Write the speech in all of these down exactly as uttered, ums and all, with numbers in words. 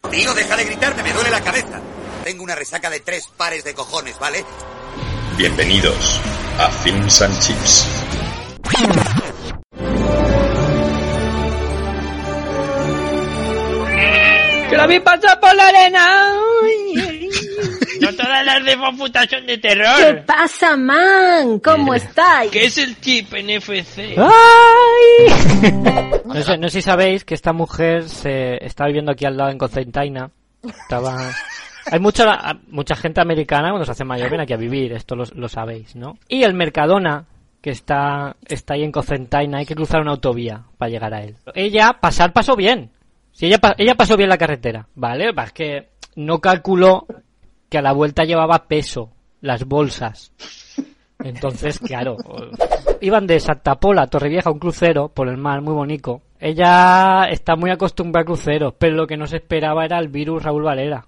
Tío, deja de gritarme, me duele la cabeza. Tengo una resaca de tres pares de cojones, ¿vale? Bienvenidos a Films and Chips. ¡Que la vi pasar por la arena! No todas las de Fofuta son de terror. ¿Qué pasa, man? ¿Cómo estáis? ¿Qué es el chip N F C? ¡Ay! No sé, no sé si sabéis que esta mujer se está viviendo aquí al lado en Cocentaina. Estaba... Hay mucha, mucha gente americana cuando se hace mayor viene aquí a vivir, esto lo, lo sabéis, ¿no? Y el Mercadona, que está, está ahí en Cocentaina, hay que cruzar una autovía para llegar a él. Ella, pasar, pasó bien. Si ella, ella pasó bien la carretera, ¿vale? Es que no calculó que a la vuelta llevaba peso, las bolsas. Entonces, claro, iban de Santa Pola a Torrevieja, un crucero por el mar muy bonito. Ella está muy acostumbrada a cruceros, pero lo que no se esperaba era el virus Raúl Valera.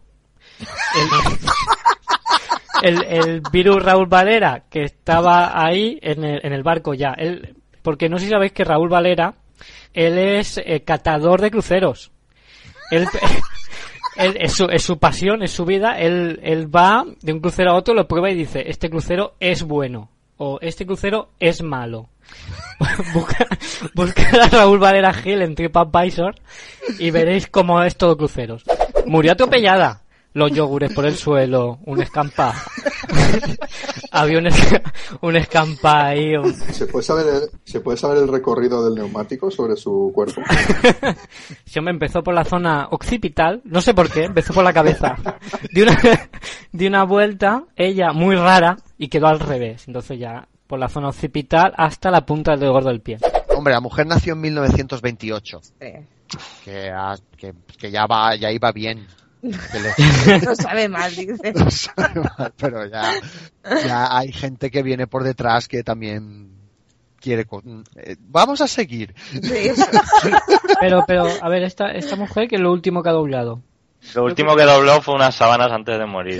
El, el, el virus Raúl Valera, que estaba ahí en el, en el barco ya. Él, porque no sé si sabéis que Raúl Valera, él es eh, catador de cruceros. Él... Él, es, su, es su pasión, es su vida. Él, él va de un crucero a otro, lo prueba y dice: este crucero es bueno o este crucero es malo. busca, busca a Raúl Valera Gil en TripAdvisor y veréis cómo es todo cruceros. Murió atropellada. Los yogures por el suelo, un escampa. Había un, es, un escampa ahí. Un... ¿Se puede saber el, ¿Se puede saber el recorrido del neumático sobre su cuerpo? Sí, hombre, empezó por la zona occipital, no sé por qué, empezó por la cabeza. De una, de una vuelta, ella muy rara, y quedó al revés. Entonces ya, por la zona occipital hasta la punta del dedo gordo del pie. Hombre, la mujer nació en mil novecientos veintiocho. Sí. Que, que, que ya va, ya iba bien. No sabe mal, dice. No sabe mal, pero ya, ya hay gente que viene por detrás que también quiere... Eh, vamos a seguir. Sí, eso. Pero, pero, a ver, esta, esta mujer, que es lo último que ha doblado. Lo último que dobló fue unas sábanas antes de morir.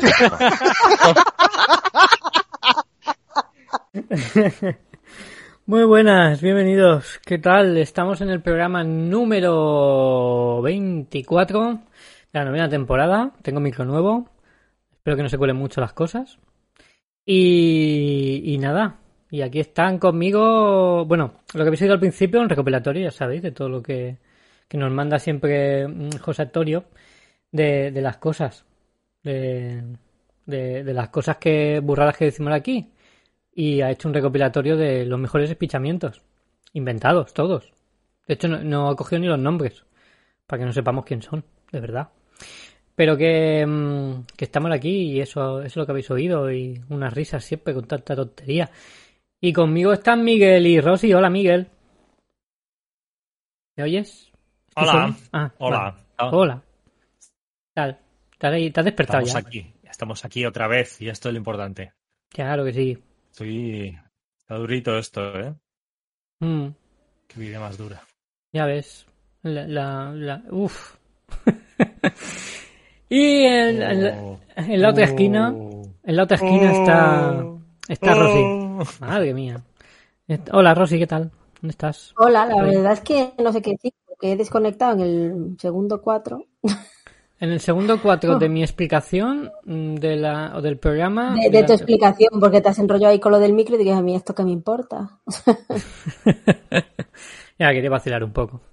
Muy buenas, bienvenidos. ¿Qué tal? Estamos en el programa número veinticuatro... la novena temporada. Tengo micro nuevo. Espero que no se cuelen mucho las cosas. Y, y nada. Y aquí están conmigo... Bueno, lo que habéis oído al principio, un recopilatorio, ya sabéis, de todo lo que, que nos manda siempre José Antonio, de, de las cosas. De, de, de las cosas que burradas que decimos aquí. Y ha hecho un recopilatorio de los mejores espichamientos. Inventados, todos. De hecho, no, no ha cogido ni los nombres. Para que no sepamos quién son, de verdad. Pero que, que estamos aquí y eso, eso es lo que habéis oído y unas risas siempre con tanta tontería. Y conmigo están Miguel y Rosy. Hola, Miguel. ¿Me oyes? Hola. Ah, Hola. Vale. Hola. Tal. ¿Te has despertado Estamos ya? aquí. Estamos aquí otra vez y esto es lo importante. Claro que sí. Estoy... Está durito esto, ¿eh? Mm. Qué vida más dura. Ya ves. La... la, la... Uf. Y en, en, la, en la otra esquina, en la otra esquina está está Rosy. Madre mía. Hola, Rosy, ¿qué tal? ¿Dónde estás? Hola, la verdad es que no sé qué decir, porque he desconectado en el segundo cuatro. En el segundo cuatro de mi explicación de la o del programa. De, de, de tu la... explicación, porque te has enrollado ahí con lo del micro y dices, a mí esto qué me importa. Ya, quería vacilar un poco.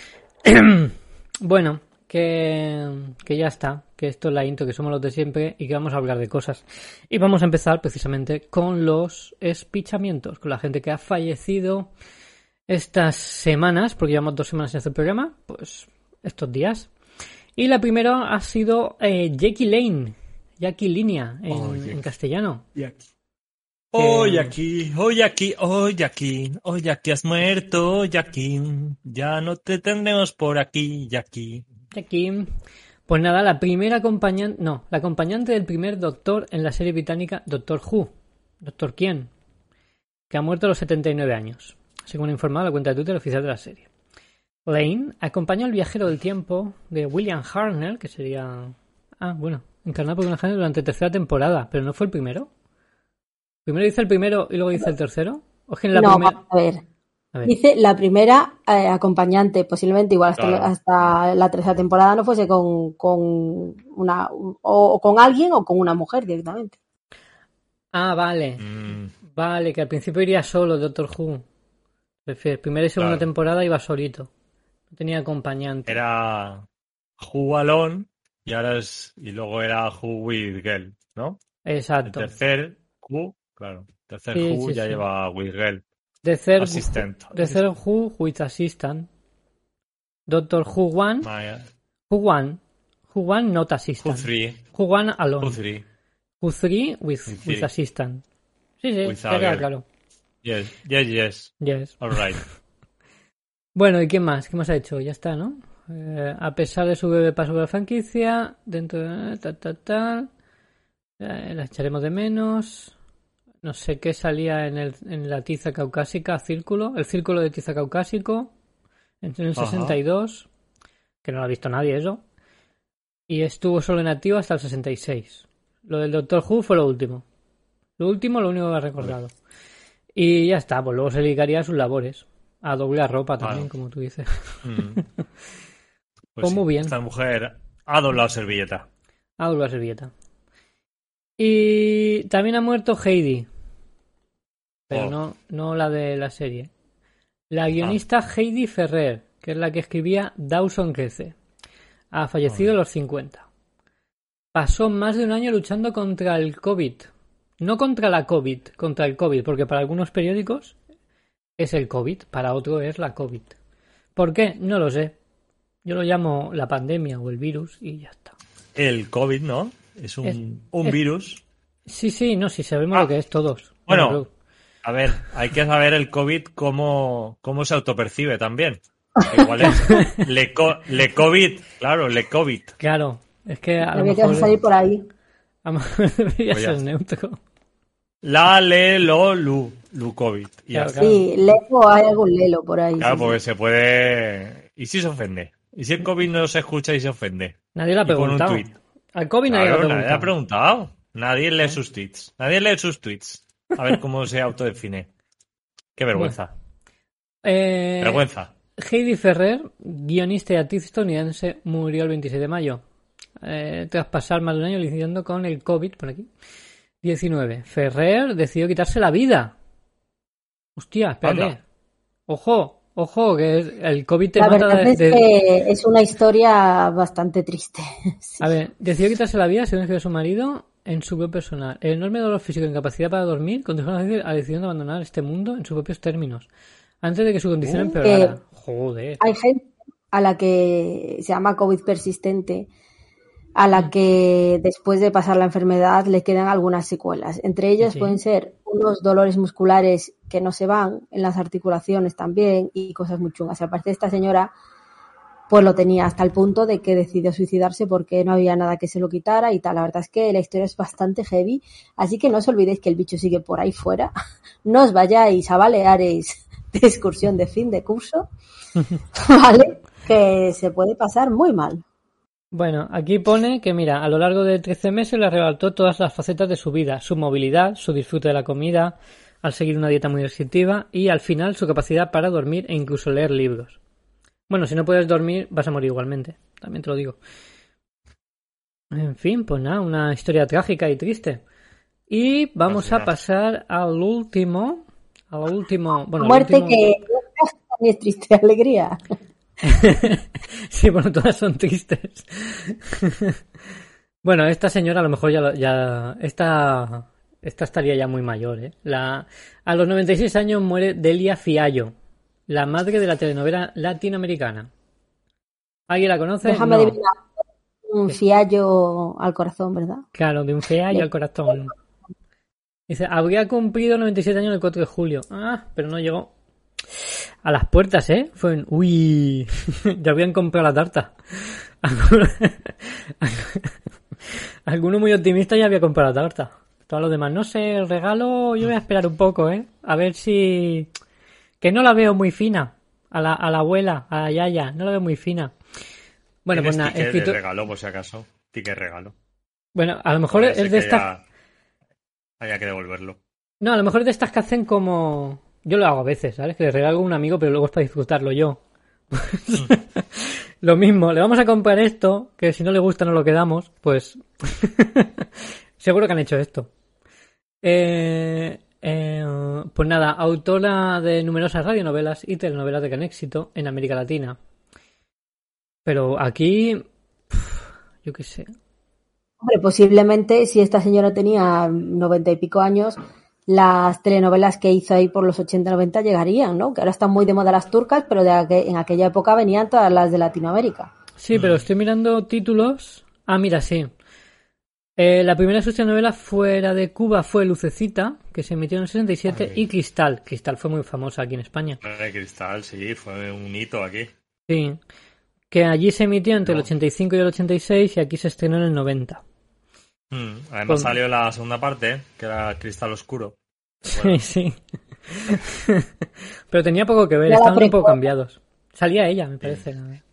Bueno. Que, que ya está, que esto es la intro, que somos los de siempre y que vamos a hablar de cosas. Y vamos a empezar precisamente con los espichamientos, con la gente que ha fallecido estas semanas, porque llevamos dos semanas en este programa, pues estos días. Y la primera ha sido eh, Jackie Lane, Jackie Línea en, oh, en castellano. Jackie. Hoy aquí, hoy aquí, hoy aquí, hoy aquí has muerto, Jackie. Ya no te tendremos por aquí, Jackie. Aquí, pues nada, la primera acompañante, no, la acompañante del primer doctor en la serie británica Doctor Who, Doctor quién, que ha muerto a los setenta y nueve años, según ha informado la cuenta de Twitter oficial de la serie. Lane acompañó al viajero del tiempo de William Hartnell, que sería, ah, bueno, encarnado por William Hartnell durante tercera temporada, pero no fue el primero. Primero dice el primero y luego dice el tercero. ¿O es que en la no, primera... a ver. A ver. Dice la primera eh, acompañante, posiblemente igual hasta, Claro. hasta la tercera temporada no fuese con, con una o, o con alguien o con una mujer directamente. Ah, vale. Mm, Vale, que al principio iría solo Doctor Who. Prefiero, primera y segunda Claro. temporada iba solito. No tenía acompañante. era Who Alone y ahora es y luego era Who with Girl, ¿no? El Exacto. tercer Who, claro, el tercer Sí, Who sí, ya sí. lleva with Girl. The third, Assistant. the third Who with Assistant. Doctor Who One. My- Who One. Who One not Who Assistant. three, Who One alone. Who three. Who Three with, With with three. Assistant. Sí, sí, With ya a queda girl. claro. Yes, yes, yes. Yes. All right. Bueno, ¿y qué más? ¿Qué más ha hecho? Ya está, ¿no? Eh, a pesar de su breve paso por la franquicia, dentro de tal, tal, tal, eh, la echaremos de menos. No sé qué salía en, el, en la tiza caucásica, círculo, el círculo de tiza caucásico, en el Ajá. sesenta y dos, que no lo ha visto nadie eso, y estuvo solo en activo hasta el sesenta y seis. Lo del Doctor Who fue lo último. Lo último, lo único que ha recordado. Y ya está, pues luego se dedicaría a sus labores. A doblar ropa también, Claro. como tú dices. Mm. Pues Pues sí, muy bien. Esta mujer ha doblado servilleta. A doblar servilleta. Y también ha muerto Heidi. Pero Oh. no, no la de la serie. La guionista Heidi Ferrer, que es la que escribía Dawson Crece. Ha fallecido a los cincuenta. Pasó más de un año luchando contra el COVID. No contra la COVID, contra el COVID, porque para algunos periódicos es el COVID, para otros es la COVID. ¿Por qué? No lo sé. Yo lo llamo la pandemia o el virus y ya está. El COVID, ¿no? Es un, Es- un es- virus. Sí, sí, no, sí sabemos Ah. lo que es todos. Bueno, Pero- a ver, hay que saber el COVID cómo, cómo se autopercibe también. Igual es le, co- le COVID, claro, le COVID. Claro, es que a lo Había que mejor, salir por ahí. a lo mejor debería Pues ya ser está. neutro. La, le, lo, lu, lu COVID. Y ya Claro, está. claro. Sí, lelo, hay algún lelo por ahí. Claro, sí, porque sí. se puede... ¿Y si se ofende? ¿Y si el COVID no se escucha y se ofende? Nadie le ha Y pone un preguntado. tuit. Al COVID nadie Claro, le ha nadie le ha preguntado. preguntado. Nadie lee sus tweets. Nadie lee sus tweets. A ver cómo se autodefine. Qué vergüenza. Eh, Vergüenza. Heidi Ferrer, guionista y actriz estadounidense, murió el veintiséis de mayo. Eh, tras pasar más de un año lidiando con el COVID, por aquí, diecinueve. Ferrer decidió quitarse la vida. Hostia, espérate. Anda. Ojo, ojo, que es- el COVID te La mata verdad de- es de- que es una historia bastante triste. Sí. A ver, decidió quitarse la vida según escribió su marido en su web personal. El enorme dolor físico e incapacidad para dormir condujo a la decisión de abandonar este mundo en sus propios términos, antes de que su condición Uh, empeorara. que- Joder. Hay gente a la que se llama COVID persistente, a la que después de pasar la enfermedad le quedan algunas secuelas. Entre ellas Sí. pueden ser unos dolores musculares que no se van, en las articulaciones también, y cosas muy chungas. Aparte, esta señora pues lo tenía hasta el punto de que decidió suicidarse porque no había nada que se lo quitara y tal. La verdad es que la historia es bastante heavy, así que no os olvidéis que el bicho sigue por ahí fuera. No os vayáis a Baleares de excursión de fin de curso, ¿vale? Que se puede pasar muy mal. Bueno, aquí pone que, mira, a lo largo de trece meses le arrebató todas las facetas de su vida, su movilidad, su disfrute de la comida, al seguir una dieta muy restrictiva y, al final, su capacidad para dormir e incluso leer libros. Bueno, si no puedes dormir, vas a morir igualmente, también te lo digo. En fin, pues nada, una historia trágica y triste. Y vamos a pasar al último, al último, bueno, al Muerte último- que también es triste alegría. Sí, bueno, todas son tristes. Bueno, esta señora a lo mejor ya, lo- ya esta, esta estaría ya muy mayor, ¿eh? La, a los noventa y seis años muere Delia Fiallo, la madre de la telenovela latinoamericana. ¿Alguien la conoce? Déjame No. adivinar. Un fiallo al corazón, ¿verdad? Claro, de un fiallo al corazón. Dice, habría cumplido noventa y siete años el cuatro de julio. Ah, pero no llegó. A las puertas, ¿eh? Fue en... Uy, ya habían comprado la tarta. Alguno, Alguno muy optimista ya había comprado la tarta. Todos los demás, no sé, el regalo yo voy a esperar un poco, ¿eh? A ver si... Que no la veo muy fina. A la, a la abuela, a la yaya, no la veo muy fina. Bueno, pues nada, Ticket escrito... de regalo, por si acaso. Ticket regalo. Bueno, a lo mejor Puede es ser de que estas... ya haya que devolverlo. No, a lo mejor es de estas que hacen como Yo lo hago a veces, ¿sabes? Que le regalo a un amigo, pero luego es para disfrutarlo yo. Lo mismo, le vamos a comprar esto, que si no le gusta no lo quedamos, pues seguro que han hecho esto. Eh, eh, pues nada, autora de numerosas radionovelas y telenovelas de gran éxito en América Latina. Pero aquí, pff, yo qué sé. Hombre, posiblemente si esta señora tenía noventa y pico años, las telenovelas que hizo ahí por los ochenta noventa llegarían, ¿no? Que ahora están muy de moda las turcas, pero de aqu- en aquella época venían todas las de Latinoamérica. Sí, pero estoy mirando títulos. Ah, mira, sí. Eh, la primera de sus telenovelas fuera de Cuba fue Lucecita, que se emitió en el sesenta y siete, Ay. y Cristal. Cristal fue muy famosa aquí en España. De Cristal, sí, fue un hito aquí. Sí. Que allí se emitió entre el No. ochenta y cinco y el ochenta y seis y aquí se estrenó en el noventa. Mm, Además Con- salió la segunda parte, que era Cristal Oscuro. Sí, sí. Pero tenía poco que ver, Ya la estaban un poco precuela. cambiados. Salía ella, me parece. a ver.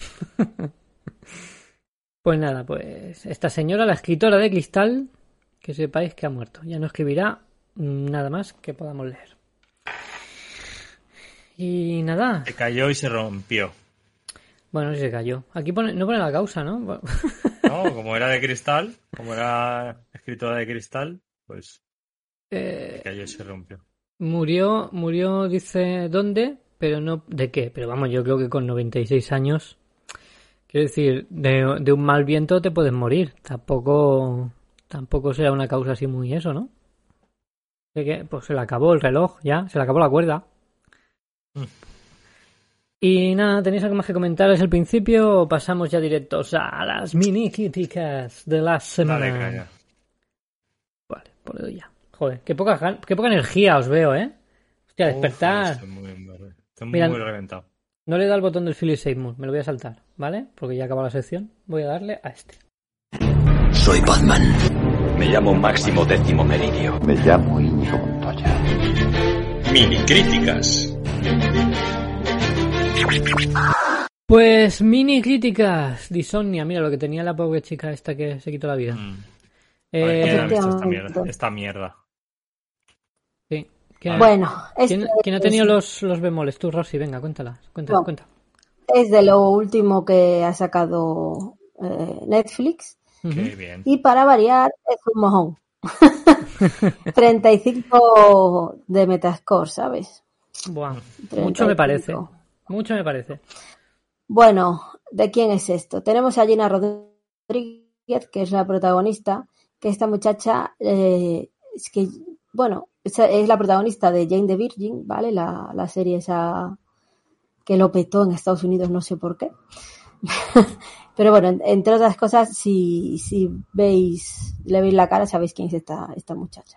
Pues nada, pues esta señora, la escritora de Cristal, que sepáis que ha muerto. Ya no escribirá nada más que podamos leer. Y nada, Se cayó y se rompió. bueno, se cayó. Aquí pone, no pone la causa, ¿no? No, como era de cristal, como era escritora de cristal, pues Eh, se cayó y se rompió. murió, murió, dice, ¿dónde? Pero no, ¿de qué? Pero vamos, yo creo que con noventa y seis años, quiero decir, de, de un mal viento te puedes morir. Tampoco, tampoco será una causa así muy eso, ¿no? De que, pues se le acabó el reloj, ya, se le acabó la cuerda. Mm. Y nada, ¿tenéis algo más que comentar desde el principio o pasamos ya directos a las mini críticas de la semana? Dale, caña. Vale, pues le doy ya. Joder, qué poca, gan- qué poca energía os veo, ¿eh? Hostia, Uf, despertar. estoy muy, estoy muy, Mira, muy reventado. No le da el botón del Philip Seymour, me lo voy a saltar, ¿vale? Porque ya acaba la sección. Voy a darle a este. Soy Batman. Me llamo Máximo Décimo Meridio. Me llamo Íñigo Montoya. Mini críticas. Pues mini críticas de Insomnia. Mira lo que tenía la pobre chica esta que se quitó la vida. Mm. Eh, A ver, ¿quién ha visto esta Efectivamente. mierda? Esta mierda. sí. ¿Quién, Bueno, quién- este quién ha es- tenido los, los bemoles? Tú, Rosy, venga, cuéntala. Cuenta, Bueno. cuenta. es de lo último que ha sacado eh, Netflix. Ujú. Qué bien. Y para variar, es un mojón. treinta y cinco de Metascore, ¿sabes? Buah, treinta y mucho me cinco. parece. Mucho me parece. Bueno, ¿de quién es esto? Tenemos a Gina Rodríguez, que es la protagonista, que esta muchacha eh, es que, bueno, es, es la protagonista de Jane the Virgin, ¿vale? La, la serie esa que lo petó en Estados Unidos, no sé por qué. Pero bueno, en- entre otras cosas, si, si veis, le veis la cara, sabéis quién es esta, esta muchacha.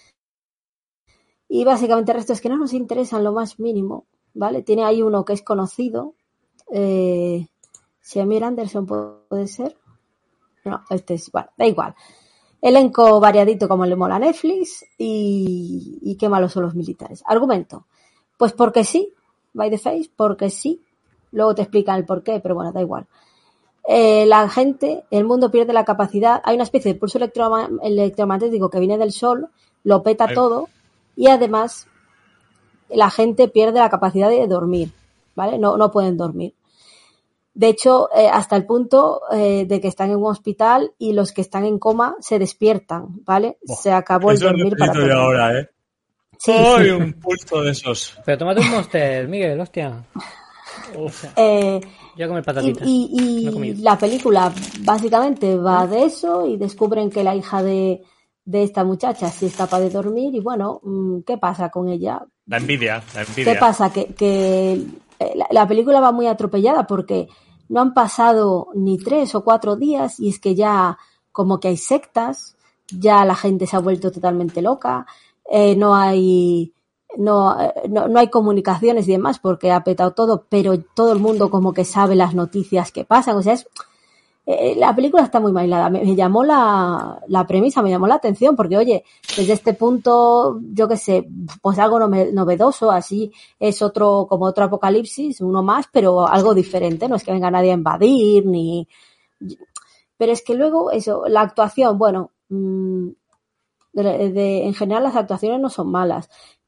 Y básicamente el resto es que no nos interesan lo más mínimo, ¿vale? Tiene ahí uno que es conocido, eh, Shamir Anderson puede ser. No, este es, bueno, da igual. Elenco variadito como le mola a Netflix y, y qué malos son los militares. Argumento. Pues porque sí, by the face, porque sí. Luego te explican el por qué, pero bueno, da igual. Eh, la gente, el mundo pierde la capacidad. Hay una especie de pulso electroma- electromagnético que viene del sol, lo peta Ay. todo y además la gente pierde la capacidad de dormir, ¿vale? No, no pueden dormir. De hecho, eh, hasta el punto eh, de que están en un hospital y los que están en coma se despiertan, ¿vale? Buah, Se acabó el Eso dormir para necesito yo todos. ahora, ¿eh? Sí, ¡Ay, sí. un pulso de esos! Pero tómate un Monster, Miguel, hostia. Uf. Eh, Yo a comer y patatitas. y, y No he comido. la película básicamente va de eso y descubren que la hija de, de esta muchacha sí es capaz de dormir y bueno, mm, ¿qué pasa con ella? La envidia, la envidia. ¿Qué pasa? Que, que eh, la, la película va muy atropellada porque no han pasado ni tres o cuatro días y es que ya como que hay sectas, ya la gente se ha vuelto totalmente loca, eh, no hay no, eh, no, no hay comunicaciones y demás porque ha petado todo, pero todo el mundo como que sabe las noticias que pasan, o sea, es eh, la película está muy bailada. Me, me llamó la, la premisa, me llamó la atención, porque oye, desde este punto, yo qué sé, pues algo nove- novedoso, así es otro, como otro apocalipsis, uno más, pero algo diferente, no es que venga nadie a invadir, ni... Pero es que luego, eso, la actuación, bueno, mmm, de, de, en general las actuaciones no son malas,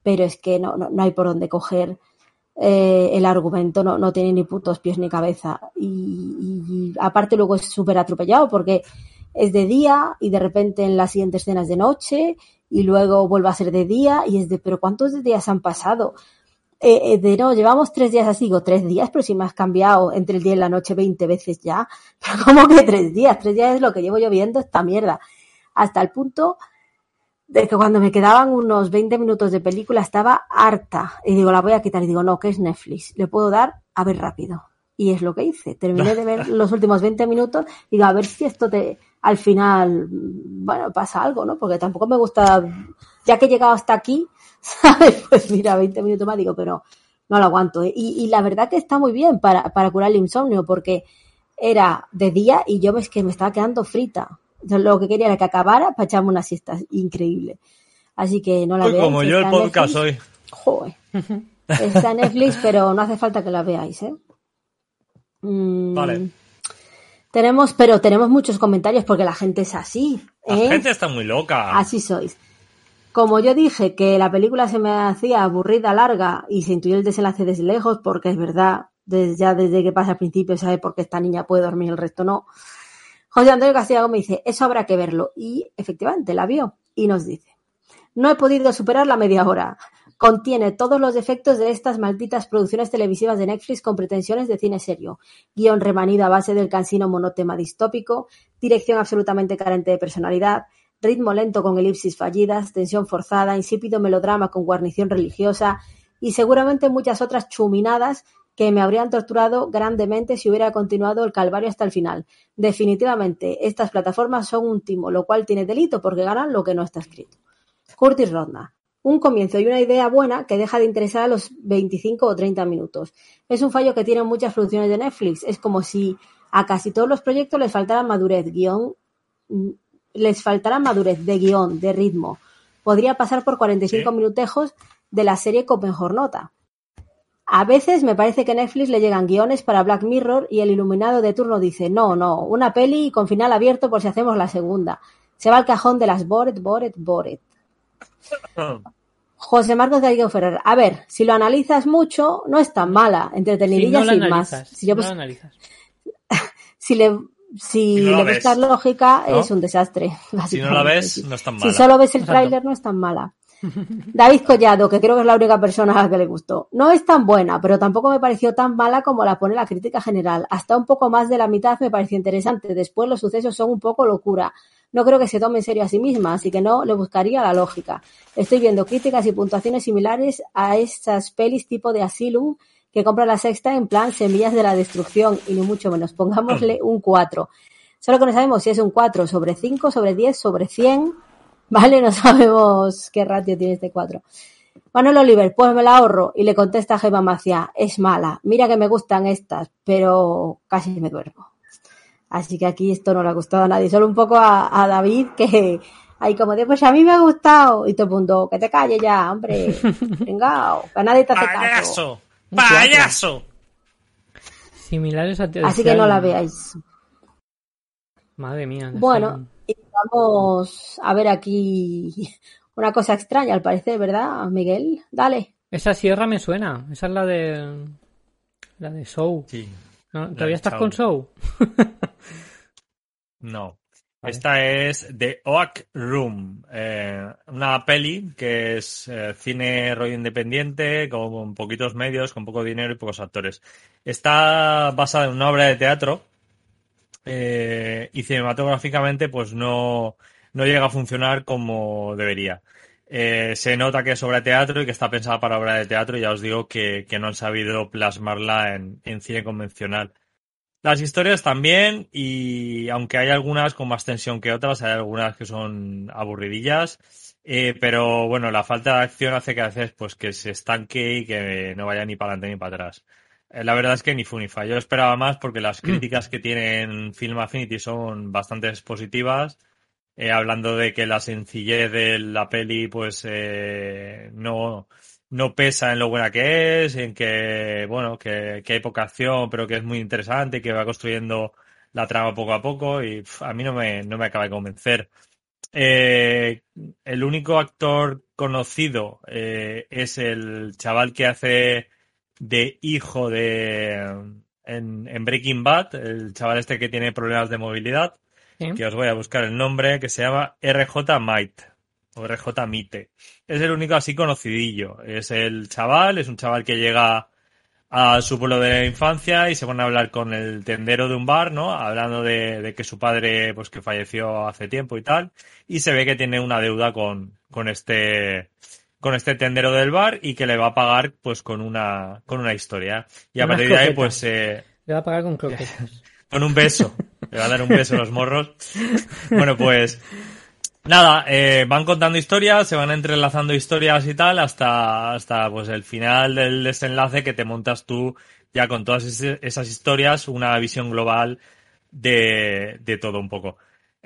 pero es que no, no, no hay por dónde coger eh, el argumento, no, no tiene ni putos pies ni cabeza. Y, y, y aparte luego es súper atropellado porque es de día y de repente en la siguiente escena es de noche y luego vuelve a ser de día y es de, pero ¿cuántos días han pasado? Eh, eh, de no, llevamos tres días así, digo, tres días, pero si me has cambiado entre el día y la noche veinte veces ya, pero ¿cómo que tres días? Tres días es lo que llevo yo viendo esta mierda, hasta el punto de que cuando me quedaban unos veinte minutos de película estaba harta, y digo, la voy a quitar, y digo, no, que es Netflix, le puedo dar a ver rápido, y es lo que hice, terminé de ver los últimos veinte minutos, y digo, a ver si esto te, al final, bueno, pasa algo, ¿no? Porque tampoco me gusta, ya que he llegado hasta aquí, ¿sabes? Pues mira, veinte minutos más, digo, pero no lo aguanto, ¿eh? Y, y la verdad que está muy bien para, para curar el insomnio, porque era de día y yo es que me estaba quedando frita. Entonces, lo que quería era que acabara para echarme una siesta. Increíble. Así que no la Uy, veáis. como yo el podcast hoy. Joder. Está en Netflix, pero no hace falta que la veáis, ¿eh? Mm, Vale. Tenemos, pero tenemos muchos comentarios porque la gente es así, ¿eh? La gente está muy loca. Así sois. Como yo dije que la película se me hacía aburrida, larga, y se intuyó el desenlace desde lejos, porque es verdad, desde, ya desde que pasa al principio sabe por qué esta niña puede dormir y el resto no. José Antonio Castillago me dice, eso habrá que verlo. Y efectivamente la vio y nos dice, no he podido superar la media hora. Contiene todos los defectos de estas malditas producciones televisivas de Netflix con pretensiones de cine serio. Guión remanido a base del cansino monotema distópico, dirección absolutamente carente de personalidad, ritmo lento con elipsis fallidas, tensión forzada, insípido melodrama con guarnición religiosa y seguramente muchas otras chuminadas que me habrían torturado grandemente si hubiera continuado el calvario hasta el final. Definitivamente, estas plataformas son un timo, lo cual tiene delito porque ganan lo que no está escrito. Curtis Rodna. Un comienzo y una idea buena que deja de interesar a los veinticinco o treinta minutos. Es un fallo que tienen muchas producciones de Netflix. Es como si a casi todos los proyectos les faltara madurez, guión, les faltara madurez de guión, de ritmo. Podría pasar por cuarenta y cinco sí. minutejos de la serie Copenhague. A veces me parece que a Netflix le llegan guiones para Black Mirror y el iluminado de turno dice, no, no, una peli con final abierto por si hacemos la segunda. Se va al cajón de las Boret, Boret, Boret. José Marcos Gallego Ferrer. A ver, si lo analizas mucho, no es tan mala. Entretenidilla si no sin más. Si, yo, no pues, si le, si si no le ves. buscas lógica, ¿No? es un desastre. Si no la ves, no es tan mala. Si solo ves el tráiler, no es tan mala. David Collado, que creo que es la única persona a la que le gustó. No es tan buena, pero tampoco me pareció tan mala como la pone la crítica general. Hasta un poco más de la mitad me pareció interesante. Después los sucesos son un poco locura. No creo que se tome en serio a sí misma, así que no le buscaría la lógica. Estoy viendo críticas y puntuaciones similares a esas pelis tipo de Asylum que compra la Sexta en plan semillas de la destrucción y ni mucho menos. Pongámosle un cuatro. Solo que no sabemos si es un cuatro sobre cinco, sobre diez, sobre cien... Vale, no sabemos qué ratio tiene este cuatro. Manuel Oliver, pues me la ahorro. Y le contesta a Gemma Macia, es mala. Mira que me gustan estas, pero casi me duermo. Así que aquí esto no le ha gustado a nadie. Solo un poco a, a David, que hay como de, pues a mí me ha gustado. Y todo el mundo, que te calles ya, hombre. Venga, que nadie te hace caso. ¡Payaso! ¡Payaso! Similares a Así que no la veáis. Madre mía. Bueno, y vamos a ver aquí una cosa extraña al parecer, ¿verdad, Miguel? Dale. Esa sierra me suena. Esa es la de... La de Show. Sí. ¿No? ¿Todavía estás con Show? No. Vale. Esta es The Oak Room. Eh, una peli que es eh, cine rollo independiente, con poquitos medios, con poco dinero y pocos actores. Está basada en una obra de teatro. Eh, y cinematográficamente pues no, no llega a funcionar como debería. Eh, se nota que es obra de teatro y que está pensada para obra de teatro y ya os digo que, que no han sabido plasmarla en, en cine convencional. Las historias también, y aunque hay algunas con más tensión que otras, hay algunas que son aburridillas, eh, pero bueno, la falta de acción hace que a veces pues que se estanque y que no vaya ni para adelante ni para atrás. La verdad es que ni fu ni fa. Yo esperaba más porque las críticas que tienen Film Affinity son bastante positivas, eh, hablando de que la sencillez de la peli pues eh, no, no pesa en lo buena que es, en que bueno que, que hay poca acción pero que es muy interesante y que va construyendo la trama poco a poco y pff, a mí no me, no me acaba de convencer. Eh, el único actor conocido eh, es el chaval que hace de hijo de en, en Breaking Bad, el chaval este que tiene problemas de movilidad, ¿Sí? que os voy a buscar el nombre, que se llama R J Might o R J Mite. Es el único así conocidillo. Es el chaval, es un chaval que llega a su pueblo de la infancia y se pone a hablar con el tendero de un bar, ¿no? Hablando de, de que su padre, pues que falleció hace tiempo y tal, y se ve que tiene una deuda con, con este, con este tendero del bar y que le va a pagar, pues con una, con una historia. Y a Unas partir de ahí, croquetas. pues, eh, Le va a pagar con croquetas. con un beso. Le va a dar un beso a los morros. Bueno, pues, nada, eh, van contando historias, se van entrelazando historias y tal hasta, hasta pues el final del desenlace que te montas tú ya con todas ese- esas historias, una visión global de, de todo un poco.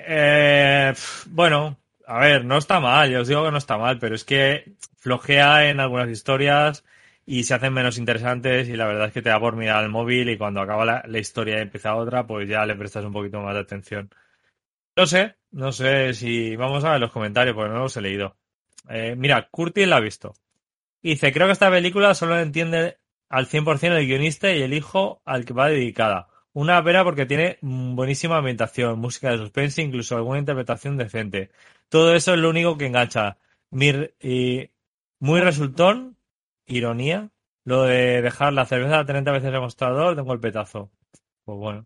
Eh, pf, bueno, a ver, no está mal, yo os digo que no está mal, pero es que flojea en algunas historias y se hacen menos interesantes y la verdad es que te da por mirar el móvil y cuando acaba la, la historia y empieza otra, pues ya le prestas un poquito más de atención. No sé, no sé si... Vamos a ver los comentarios porque no los he leído. Eh, mira, Curtis la ha visto. Dice, creo que esta película solo entiende al cien por ciento el guionista y el hijo al que va dedicada. Una pena porque tiene mm, buenísima ambientación, música de suspense, incluso alguna interpretación decente. Todo eso es lo único que engancha. Mir, y muy resultón, ironía, lo de dejar la cerveza treinta veces el mostrador de un golpetazo. Pues bueno.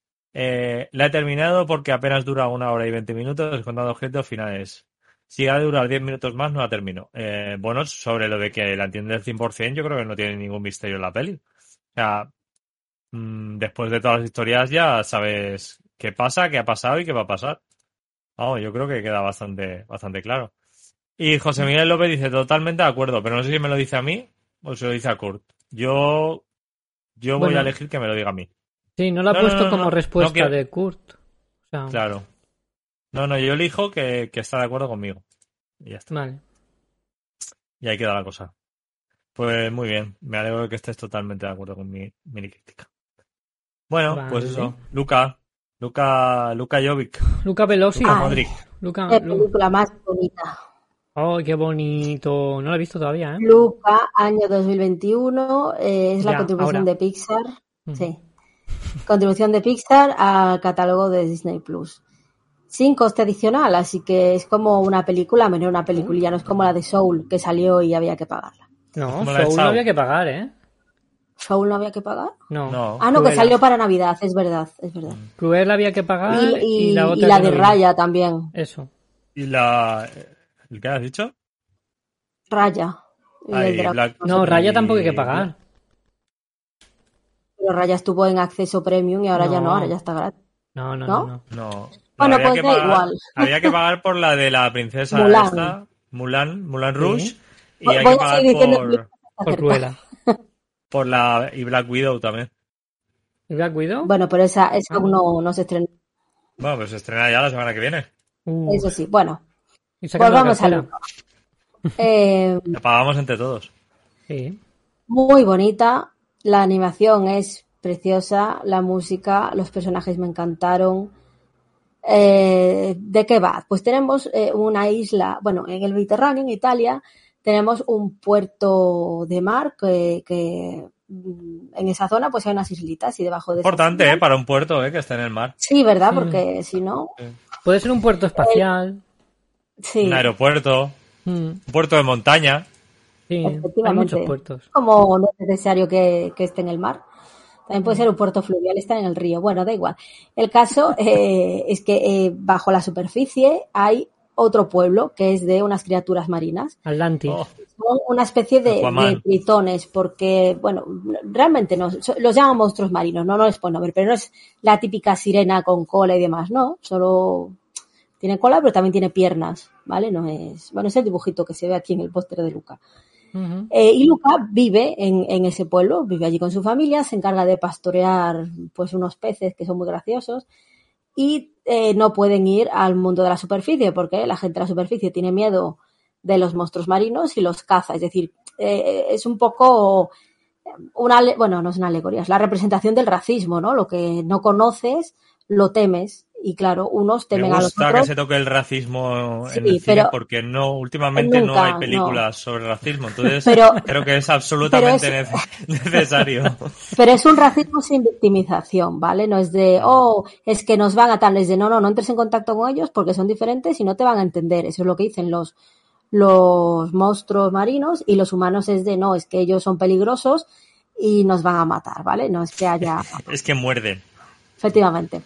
Eh, la he terminado porque apenas dura una hora y veinte minutos, contando objetos finales. Si ha de durar diez minutos más, no la termino. Eh, bueno, sobre lo de que la entiende al cien por ciento, yo creo que no tiene ningún misterio en la peli. O sea, mmm, después de todas las historias ya sabes qué pasa, qué ha pasado y qué va a pasar. Vamos, yo creo que queda bastante, bastante claro. Y José Miguel López dice, totalmente de acuerdo, pero no sé si me lo dice a mí o se lo dice a Kurt. Yo, yo voy Bueno. a elegir que me lo diga a mí. Sí, no lo ha No, puesto no, no, como no, respuesta no quiero- de Kurt. O sea, Claro. No, no, yo elijo que, que está de acuerdo conmigo. Y ya está. vale. Y ahí queda la cosa. Pues muy bien. Me alegro de que estés totalmente de acuerdo con mi mini crítica. Bueno, Vale. pues eso. Luca. Luca, Luka Jovic. Luca Velosi. Luka Ay. Modric. Luca, Qué Lu- película más bonita. Oh, qué bonito. No lo he visto todavía, ¿eh? Luca, año dos mil veintiuno, eh, es la Ya, contribución ahora. de Pixar. Ujú. Sí. Contribución de Pixar al catálogo de Disney Plus. Sin coste adicional, así que es como una película, menos una peliculilla, no es como la de Soul, que salió y había que pagarla. No, Como la de Soul no Saw. había que pagar, ¿eh? ¿Soul no había que pagar? No. No. Ah, no, que Cruella. salió para Navidad, es verdad, es verdad. Cruella había que pagar Y, y, y- la y otra la que de no vino. Raya también. Eso. Y la... ¿El qué has dicho? Raya. Y Ah, el y dragón, Black- no sé No, qué. Raya tampoco hay que pagar. Pero Raya estuvo en acceso premium y ahora ya No. no, ahora ya está gratis. No, no, ¿No? no. no. No. Bueno, había pues que da pagar, igual. Había que pagar por la de la princesa Mulan. esta, Mulan, Mulan Sí. Rouge. Y Voy- hay voy que a pagar seguir diciendo por, películas Por acertadas. Cruella. por la... Y Black Widow también. ¿Y Black Widow? Bueno, pero esa, esa Ah. aún no, no se estrenó. Bueno, pues se estrena ya la semana que viene. Uh, Eso sí, bueno. y sacan la Volvamos a cartera. Luca. Eh, La pagamos entre todos. Sí. muy bonita, la animación es preciosa, la música, los personajes me encantaron. Eh, ¿de qué va? Pues tenemos eh, una isla, bueno, en el Mediterráneo, en Italia, tenemos un puerto de mar que, que mm, en esa zona pues hay unas islitas y debajo de esas Importante, islas- ¿eh? Para un puerto, ¿eh? Que esté en el mar. Sí, ¿verdad? Sí. Porque si no, Puede ser un puerto espacial. sí, Un aeropuerto. Mm, Un puerto de montaña. sí, hay efectivamente. muchos puertos. Como no es necesario que, que esté en el mar. También puede ser un puerto fluvial, está en el río. Bueno, da igual. El caso eh, es que eh, bajo la superficie hay otro pueblo que es de unas criaturas marinas. Atlantis. Oh, Son una especie de, Aquaman. de tritones, porque, bueno, realmente no, so- los llaman monstruos marinos, no, no les ponen nombre, pero no es la típica sirena con cola y demás, no, solo tiene cola, pero también tiene piernas, ¿vale? No es, bueno, es el dibujito que se ve aquí en el póster de Luca. Ujú. Eh, y Luca vive en, en ese pueblo, vive allí con su familia, se encarga de pastorear pues unos peces que son muy graciosos y eh, no pueden ir al mundo de la superficie porque la gente de la superficie tiene miedo de los monstruos marinos y los caza. Es decir, eh, es un poco una, ale- bueno, no es una alegoría, es la representación del racismo, ¿no? Lo que no conoces lo temes Y claro, unos Me temen a los gusta otros. que se toque el racismo Sí, en el cine pero porque no últimamente no nunca, hay películas sobre racismo, entonces Pero, creo que es pero absolutamente es, nece- necesario. pero es un racismo sin victimización, ¿vale? No es de, oh, es que nos van a tal, es de, no, no, no entres en contacto con ellos porque son diferentes y no te van a entender. Eso es lo que dicen los, los monstruos marinos, y los humanos es de, no, es que ellos son peligrosos y nos van a matar, ¿vale? No es que haya, Es que muerden. efectivamente.